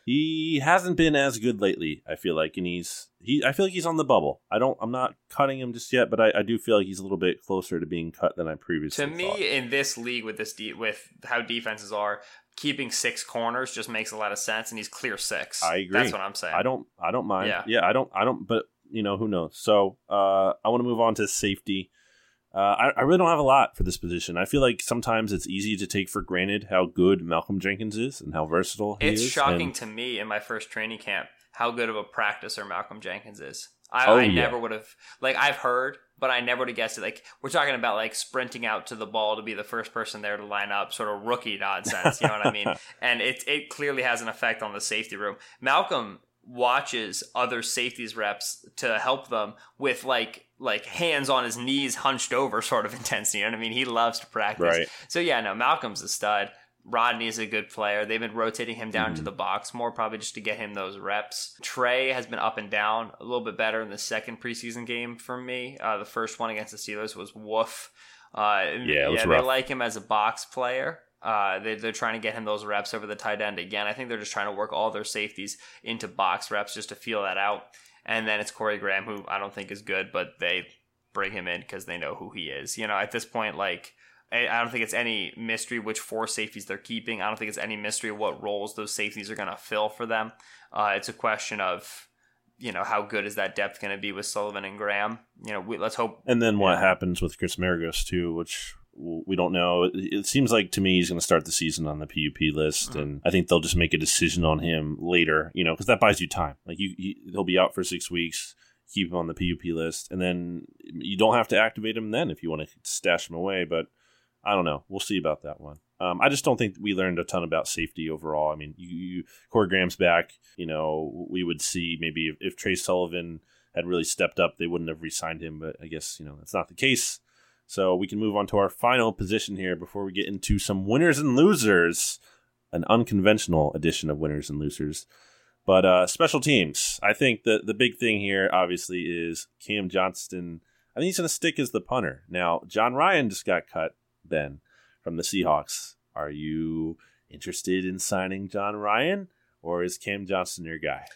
He hasn't been as good lately, I feel like, and he's he. I feel like he's on the bubble. I don't. I'm not cutting him just yet, but I, I do feel like he's a little bit closer to being cut than I previously To me, thought. in this league with this de- with how defenses are, keeping six corners just makes a lot of sense, and he's clear six. I agree. That's what I'm saying. I don't. I don't mind. Yeah. yeah. I don't. I don't. But you know, who knows? So uh, I want to move on to safety. Uh, I, I really don't have a lot for this position. I feel like sometimes it's easy to take for granted how good Malcolm Jenkins is and how versatile he It's is. shocking and, to me in my first training camp how good of a practicer Malcolm Jenkins is. I, Oh, I yeah. never would have, like, I've heard, but I never would have guessed it. Like, we're talking about, like, sprinting out to the ball to be the first person there to line up, sort of rookie nonsense, you know what I mean? And it, it clearly has an effect on the safety room. Malcolm watches other safeties reps to help them with, like, like hands on his knees hunched over sort of intensity. You know what I mean? He loves to practice. Right. So yeah, no, Malcolm's a stud. Rodney's a good player. They've been rotating him down Mhm. to the box more, probably just to get him those reps. Trey has been up and down, a little bit better in the second preseason game for me. Uh, the first one against the Steelers was woof. Uh, Yeah, it was yeah, rough. they like him as a box player. Uh, they, they're trying to get him those reps over the tight end again. I think they're just trying to work all their safeties into box reps just to feel that out. And then it's Corey Graham, who I don't think is good, but they bring him in because they know who he is. You know, at this point, like, I I don't think it's any mystery which four safeties they're keeping. I don't think it's any mystery what roles those safeties are going to fill for them. Uh, it's a question of, you know, how good is that depth going to be with Sullivan and Graham? You know, we, let's hope. And then what Yeah. happens with Chris Maragos too, which we don't know. It, it seems like to me he's going to start the season on the P U P list, Mhm. and I think they'll just make a decision on him later. You know, because that buys you time. Like you, he, he'll be out for six weeks. Keep him on the P U P list, and then you don't have to activate him then if you want to stash him away. But I don't know. We'll see about that one. Um, I just don't think we learned a ton about safety overall. I mean, you, you Corey Graham's back. You know, we would see maybe if, if Trey Sullivan had really stepped up, they wouldn't have re-signed him. But I guess, you know, that's not the case. So we can move on to our final position here before we get into some winners and losers, an unconventional edition of winners and losers. But uh, special teams, I think the, the big thing here, obviously, is Cam Johnston. I think he's going to stick as the punter. Now, John Ryan just got cut, Ben, from the Seahawks. Are you interested in signing John Ryan, or is Cam Johnston your guy?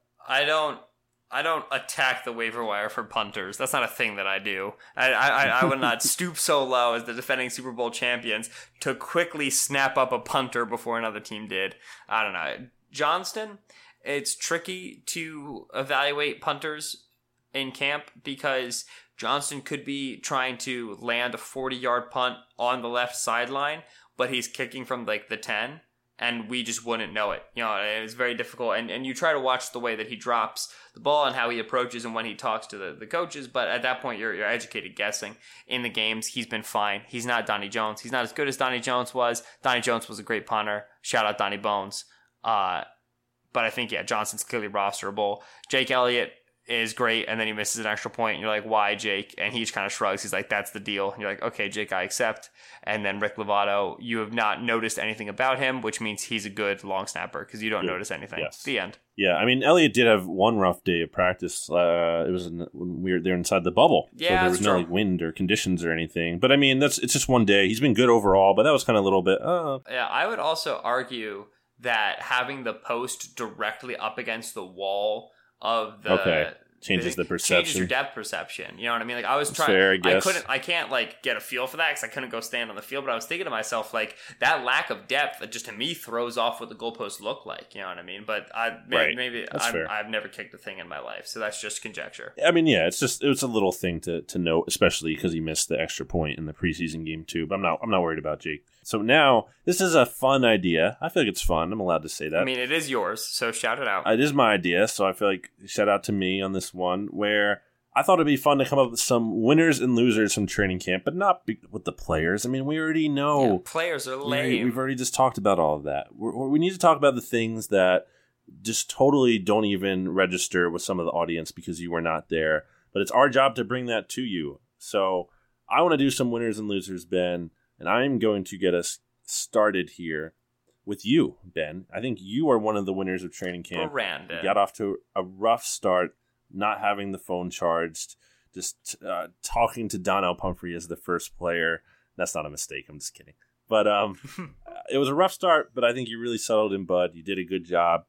I don't. I don't attack the waiver wire for punters. That's not a thing that I do. I, I, I would not stoop so low as the defending Super Bowl champions to quickly snap up a punter before another team did. I don't know. Johnston, it's tricky to evaluate punters in camp because Johnston could be trying to land a forty-yard punt on the left sideline, but he's kicking from like the ten. And we just wouldn't know it. You know, it's very difficult. And and you try to watch the way that he drops the ball and how he approaches and when he talks to the, the coaches. But at that point, you're you're educated guessing. In the games, he's been fine. He's not Donnie Jones. He's not as good as Donnie Jones was. Donnie Jones was a great punter. Shout out Donnie Bones. Uh, but I think, yeah, Johnson's clearly rosterable. Jake Elliott is great, and then he misses an extra point, and you're like, why, Jake? And he just kind of shrugs. He's like, that's the deal. And you're like, okay, Jake, I accept. And then Rick Lovato, you have not noticed anything about him, which means he's a good long snapper because you don't Good. notice anything. Yes. The end. Yeah, I mean, Elliott did have one rough day of practice. Uh, it was in, when we were there inside the bubble, Yeah, so there that's was no true. like wind or conditions or anything. But I mean, that's it's just one day. He's been good overall, but that was kind of a little bit. Uh, Yeah, I would also argue that having the post directly up against the wall of the Okay. Changes the changes perception. your depth perception. You know what I mean? Like I was That's trying, fair, I I, guess. couldn't, I can't like get a feel for that because I couldn't go stand on the field. But I was thinking to myself, like that lack of depth, that just to me throws off what the goalposts look like. You know what I mean? But I maybe, Right. maybe That's I'm, fair. I've never kicked a thing in my life, so that's just conjecture. I mean, yeah, it's just it was a little thing to to note, especially because he missed the extra point in the preseason game too. But I'm not I'm not worried about Jake. So now this is a fun idea. I feel like it's fun. I'm allowed to say that. I mean, it is yours, so shout it out. It is my idea, so I feel like shout out to me on this one, where I thought it'd be fun to come up with some winners and losers from training camp, but not be- with the players. I mean, we already know. Yeah, players are We- lame. We've already just talked about all of that. We're, we need to talk about the things that just totally don't even register with some of the audience because you were not there. But it's our job to bring that to you. So I want to do some winners and losers, Ben, and I'm going to get us started here with you, Ben. I think you are one of the winners of training camp. Brandon. You got off to a rough start, not having the phone charged, just uh, talking to Donnell Pumphrey as the first player. That's not a mistake. I'm just kidding. But um, it was a rough start, but I think you really settled in, bud. You did a good job.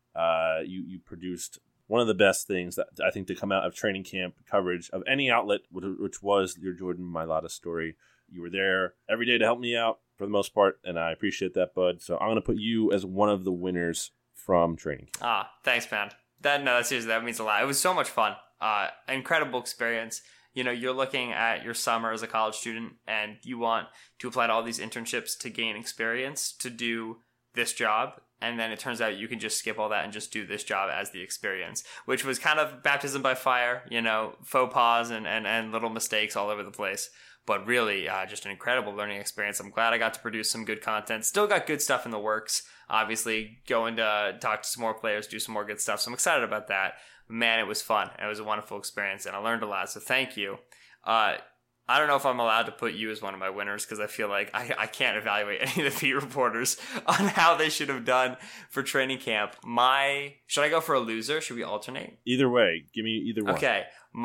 Uh, you you produced one of the best things that I think to come out of training camp coverage of any outlet, which was your Jordan Mailata story. You were there every day to help me out for the most part, and I appreciate that, bud. So I'm going to put you as one of the winners from training camp. Ah, thanks, man. That no, seriously, that means a lot. It was so much fun. Uh, incredible experience. You know, you're looking at your summer as a college student, and you want to apply to all these internships to gain experience to do this job. And then it turns out you can just skip all that and just do this job as the experience, which was kind of baptism by fire, you know, faux pas and, and, and little mistakes all over the place. But really, uh, just an incredible learning experience. I'm glad I got to produce some good content. Still got good stuff in the works. Obviously, going to talk to some more players, do some more good stuff. So I'm excited about that. Man, it was fun. It was a wonderful experience, and I learned a lot. So thank you. Uh, I don't know if I'm allowed to put you as one of my winners because I feel like I, I can't evaluate any of the beat reporters on how they should have done for training camp. My should I go for a loser? Should we alternate? Either way, give me either one. Okay,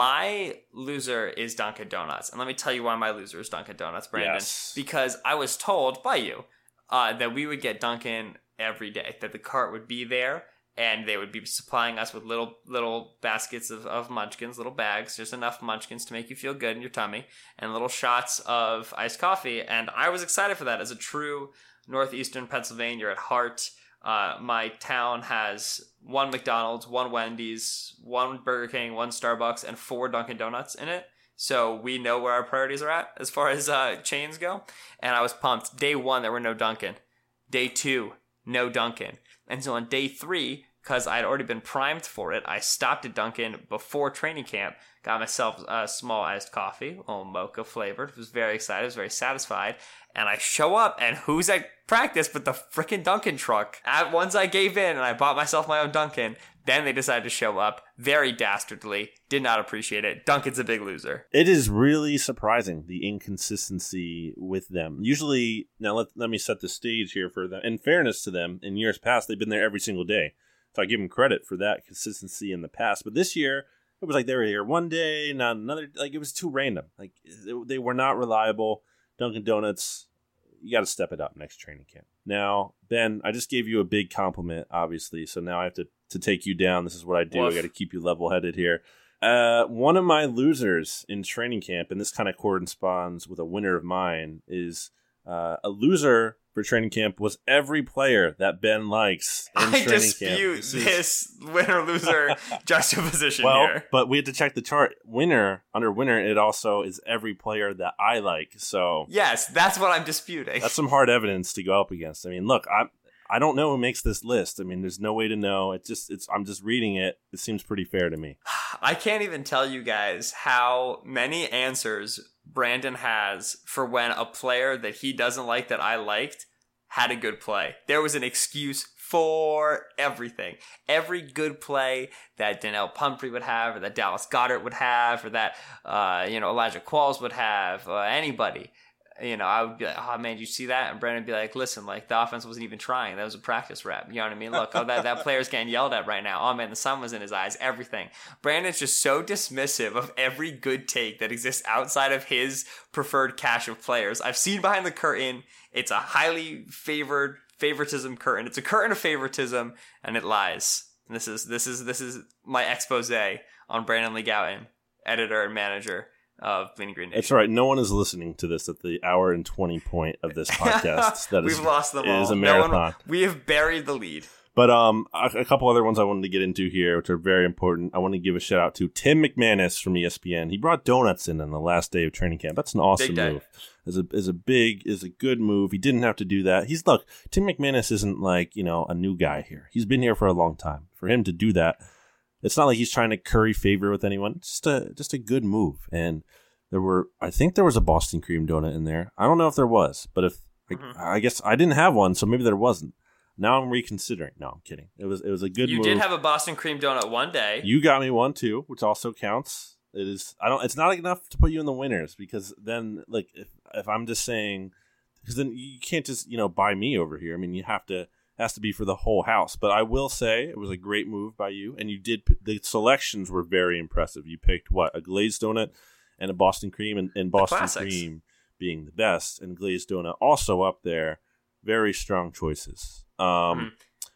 my loser is Dunkin' Donuts, and let me tell you why my loser is Dunkin' Donuts, Brandon. Yes. Because I was told by you uh, that we would get Dunkin' every day, that the cart would be there. And they would be supplying us with little little baskets of, of munchkins, little bags, just enough munchkins to make you feel good in your tummy, and little shots of iced coffee. And I was excited for that. As a true Northeastern Pennsylvania at heart, uh, my town has one McDonald's, one Wendy's, one Burger King, one Starbucks, and four Dunkin' Donuts in it. So we know where our priorities are at as far as uh, chains go. And I was pumped. Day one, there were no Dunkin'. Day two, no Dunkin'. And so on day three, because I had already been primed for it, I stopped at Dunkin' before training camp, got myself a small iced coffee, a little mocha flavored. Was very excited, was very satisfied. And I show up, and who's at practice but the freaking Dunkin' truck? At once I gave in, and I bought myself my own Dunkin'. Then they decided to show up, very dastardly, did not appreciate it. Dunkin's a big loser. It is really surprising, the inconsistency with them. Usually, now let, let me set the stage here for them. In fairness to them, in years past, they've been there every single day. So I give them credit for that consistency in the past. But this year, it was like they were here one day, not another. Like, it was too random. Like, they were not reliable. Dunkin' Donuts, you got to step it up next training camp. Now, Ben, I just gave you a big compliment, obviously. So now I have to, to take you down. This is what I do. Woof. I got to keep you level-headed here. Uh, one of my losers in training camp, and this kind of corresponds with a winner of mine, is uh, a loser for training camp was every player that Ben likes in I training dispute camp. This, this winner-loser juxtaposition well, here. But we had to check the chart. Winner, under winner, it also is every player that I like. So yes, that's what I'm disputing. That's some hard evidence to go up against. I mean, look, I I don't know who makes this list. I mean, there's no way to know. It just it's I'm just reading it. It seems pretty fair to me. I can't even tell you guys how many answers Brandon has for when a player that he doesn't like that I liked had a good play. There was an excuse for everything. Every good play that Donnell Pumphrey would have, or that Dallas Goedert would have, or that uh, you know Elijah Qualls would have, uh, anybody. You know, I would be like, oh man, did you see that? And Brandon would be like, listen, like the offense wasn't even trying. That was a practice rep. You know what I mean? Look, oh, that, that player's getting yelled at right now. Oh man, the sun was in his eyes, everything. Brandon's just so dismissive of every good take that exists outside of his preferred cache of players. I've seen behind the curtain. It's a highly favored favoritism curtain. It's a curtain of favoritism, and it lies. And this is this is this is my expose on Brandon Lee Gowton, editor and manager of Bleeding Green Nation. That's right. No one is listening to this at the hour and twenty point of this podcast. That We've is, lost them all. is a marathon. No one, we have buried the lead. But um, a, a couple other ones I wanted to get into here, which are very important. I want to give a shout out to Tim McManus from E S P N. He brought donuts in on the last day of training camp. That's an awesome move. Is a is a big is a good move. He didn't have to do that. He's look. Tim McManus isn't like you know a new guy here. He's been here for a long time. For him to do that, it's not like he's trying to curry favor with anyone. It's just a just a good move. And there were, I think there was a Boston cream donut in there. I don't know if there was, but if mm-hmm. I, I guess I didn't have one, so maybe there wasn't. Now I'm reconsidering. No, I'm kidding. It was it was a good you move. You did have a Boston cream donut one day. You got me one too, which also counts. It is I don't it's not enough to put you in the winners because then like if if I'm just saying because then you can't just, you know, buy me over here. I mean, you have to it has to be for the whole house. But I will say it was a great move by you, and you did the selections were very impressive. You picked what? A glazed donut and a Boston cream, and, and Boston cream being the best, and glazed donut also up there. Very strong choices. Um, mm-hmm.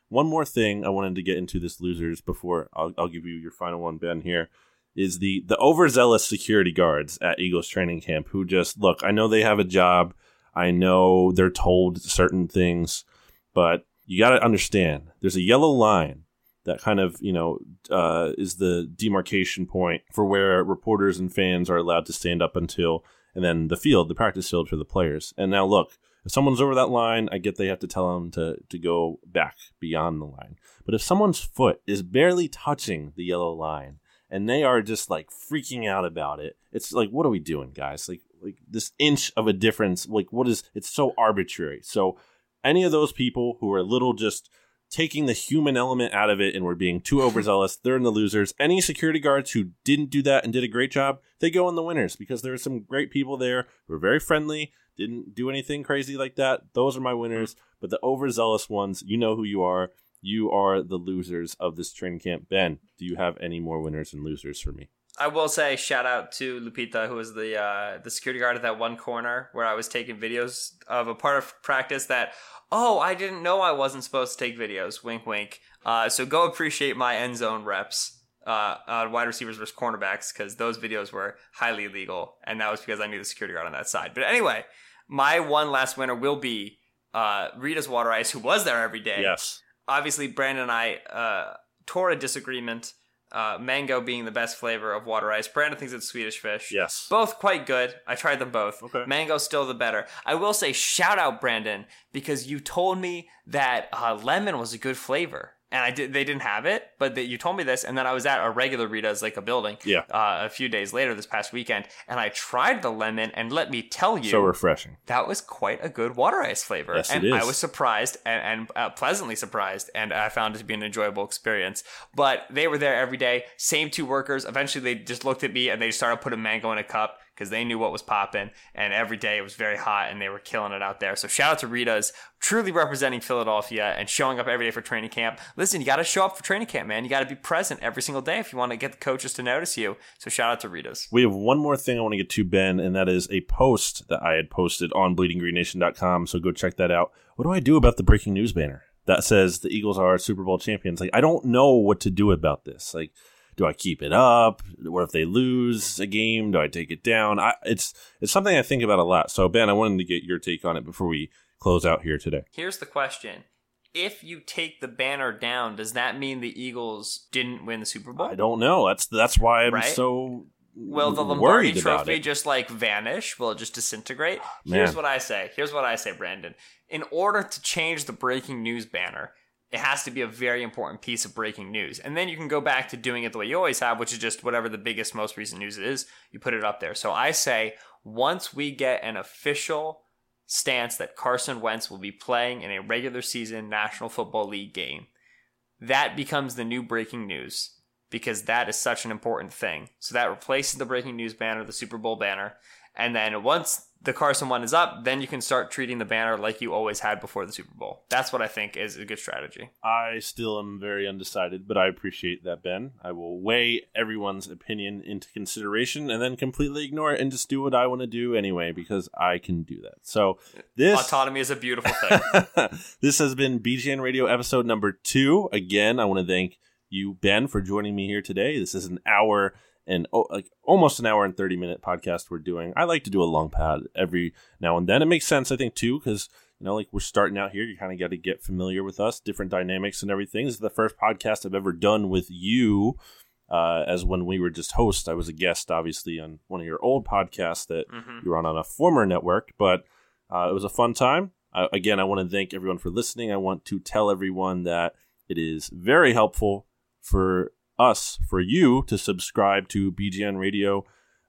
one more thing I wanted to get into this losers before I'll, I'll give you your final one, Ben, here, is the, the overzealous security guards at Eagles training camp who just, look, I know they have a job. I know they're told certain things, but you got to understand there's a yellow line that kind of, you know, uh, is the demarcation point for where reporters and fans are allowed to stand up until, and then the field, the practice field for the players. And now look, if someone's over that line, I get they have to tell them to, to go back beyond the line. But if someone's foot is barely touching the yellow line and they are just like freaking out about it, it's like, what are we doing, guys? Like, like this inch of a difference, like what is, it's so arbitrary. So any of those people who are a little just taking the human element out of it and we're being too overzealous, they're in the losers. Any security guards who didn't do that and did a great job, they go in the winners because there are some great people there who are very friendly, didn't do anything crazy like that. Those are my winners. But the overzealous ones, you know who you are. You are the losers of this training camp. Ben, do you have any more winners and losers for me? I will say shout out to Lupita, who was the uh, the security guard at that one corner where I was taking videos of a part of practice that, oh, I didn't know I wasn't supposed to take videos. Wink, wink. Uh, so go appreciate my end zone reps uh, on wide receivers versus cornerbacks because those videos were highly illegal, and that was because I knew the security guard on that side. But anyway, my one last winner will be uh, Rita's Water Ice, who was there every day. Yes. Obviously, Brandon and I uh, tore a disagreement. Uh, mango being the best flavor of water ice. Brandon thinks it's Swedish Fish. Yes. Both quite good. I tried them both. Okay. Mango's still the better. I will say shout out, Brandon, because you told me that uh, lemon was a good flavor. And I did. They didn't have it, but that you told me this, and then I was at a regular Rita's, like a building, yeah. uh, a few days later this past weekend, and I tried the lemon, and let me tell you, so refreshing. That was quite a good water ice flavor. Yes, and it is. I was surprised and, and uh, pleasantly surprised, and I found it to be an enjoyable experience. But they were there every day, same two workers. Eventually, they just looked at me and they started putting mango in a cup because they knew what was popping. And every day it was very hot, and they were killing it out there. So shout out to Rita's, truly representing Philadelphia and showing up every day for training camp. Listen, you got to show up for training camp, man. You got to be present every single day if you want to get the coaches to notice you. So shout out to Rita's. We have one more thing I want to get to, Ben, and that is a post that I had posted on bleeding green nation dot com. So go check that out. What do I do about the breaking news banner that says the Eagles are Super Bowl champions? Like, I don't know what to do about this. Like, do I keep it up? What if they lose a game? Do I take it down? I, it's it's something I think about a lot. So, Ben, I wanted to get your take on it before we close out here today. Here's the question. If you take the banner down, does that mean the Eagles didn't win the Super Bowl? I don't know. That's that's why I'm right? so Will the Lombardi Trophy just like vanish? Will it just disintegrate? Man. Here's what I say. Here's what I say, Brandon. In order to change the breaking news banner, it has to be a very important piece of breaking news. And then you can go back to doing it the way you always have, which is just whatever the biggest, most recent news is, you put it up there. So I say once we get an official stance that Carson Wentz will be playing in a regular season National Football League game, that becomes the new breaking news because that is such an important thing. So that replaces the breaking news banner, the Super Bowl banner. And then once the Carson one is up, then you can start treating the banner like you always had before the Super Bowl. That's what I think is a good strategy. I still am very undecided, but I appreciate that, Ben. I will weigh everyone's opinion into consideration and then completely ignore it and just do what I want to do anyway because I can do that. So this autonomy is a beautiful thing. This has been B G N Radio episode number two. Again, I want to thank you, Ben, for joining me here today. This is an hour and oh, like almost an hour and thirty minute podcast we're doing. I like to do a long pod every now and then. It makes sense, I think, too, because, you know, like we're starting out here. You kind of got to get familiar with us, different dynamics and everything. This is the first podcast I've ever done with you, uh, as when we were just hosts. I was a guest, obviously, on one of your old podcasts that mm-hmm. you were on on a former network, but uh, it was a fun time. Uh, again, I want to thank everyone for listening. I want to tell everyone that it is very helpful for us, for you to subscribe to B G N Radio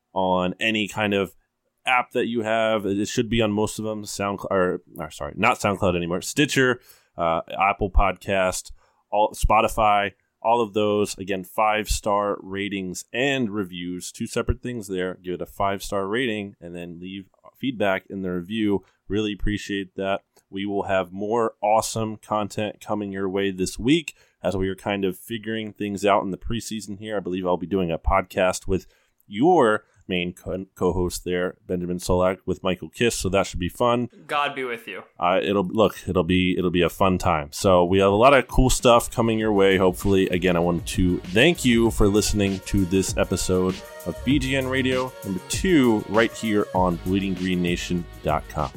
on any kind of app that you have. It should be on most of them. SoundCloud, or, or sorry, not SoundCloud anymore. Stitcher, uh, Apple Podcast, all Spotify, all of those. Again, five-star ratings and reviews. Two separate things there. Give it a five-star rating and then leave feedback in the review. Really appreciate that. We will have more awesome content coming your way this week as we are kind of figuring things out in the preseason here. I believe I'll be doing a podcast with your main co- co-host there, Benjamin Solak, with Michael Kiss. So that should be fun. God be with you. Uh, it'll look, it'll be, it'll be a fun time. So we have a lot of cool stuff coming your way. Hopefully, again, I want to thank you for listening to this episode of B G N Radio number two, right here on bleeding green nation dot com.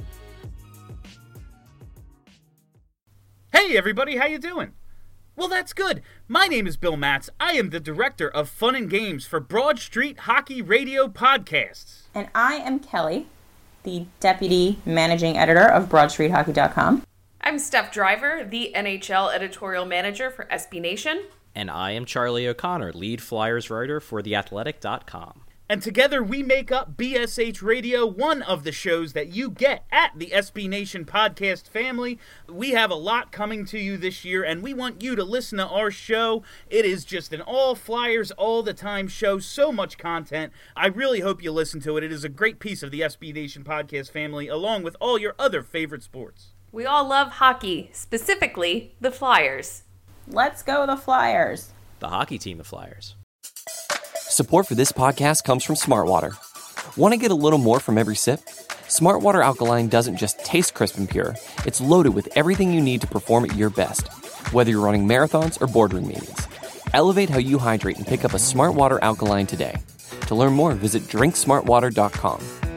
Hey everybody, how you doing? Well, that's good. My name is Bill Matz. I am the director of Fun and Games for Broad Street Hockey Radio Podcasts. And I am Kelly, the deputy managing editor of broad street hockey dot com. I'm Steph Driver, the N H L editorial manager for S B Nation. And I am Charlie O'Connor, lead Flyers writer for the athletic dot com. And together we make up B S H Radio, one of the shows that you get at the S B Nation podcast family. We have a lot coming to you this year, and we want you to listen to our show. It is just an all Flyers, all the time show, so much content. I really hope you listen to it. It is a great piece of the S B Nation podcast family, along with all your other favorite sports. We all love hockey, specifically the Flyers. Let's go the Flyers. The hockey team, the Flyers. Support for this podcast comes from Smartwater. Want to get a little more from every sip? Smartwater Alkaline doesn't just taste crisp and pure. It's loaded with everything you need to perform at your best, whether you're running marathons or boardroom meetings. Elevate how you hydrate and pick up a Smartwater Alkaline today. To learn more, visit drink smart water dot com.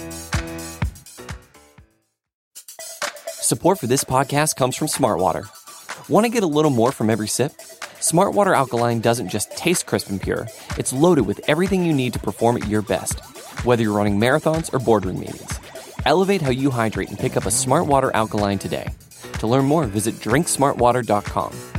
Support for this podcast comes from Smartwater. Want to get a little more from every sip? Smartwater Alkaline doesn't just taste crisp and pure. It's loaded with everything you need to perform at your best, whether you're running marathons or boardroom meetings. Elevate how you hydrate and pick up a Smartwater Alkaline today. To learn more, visit drink smart water dot com.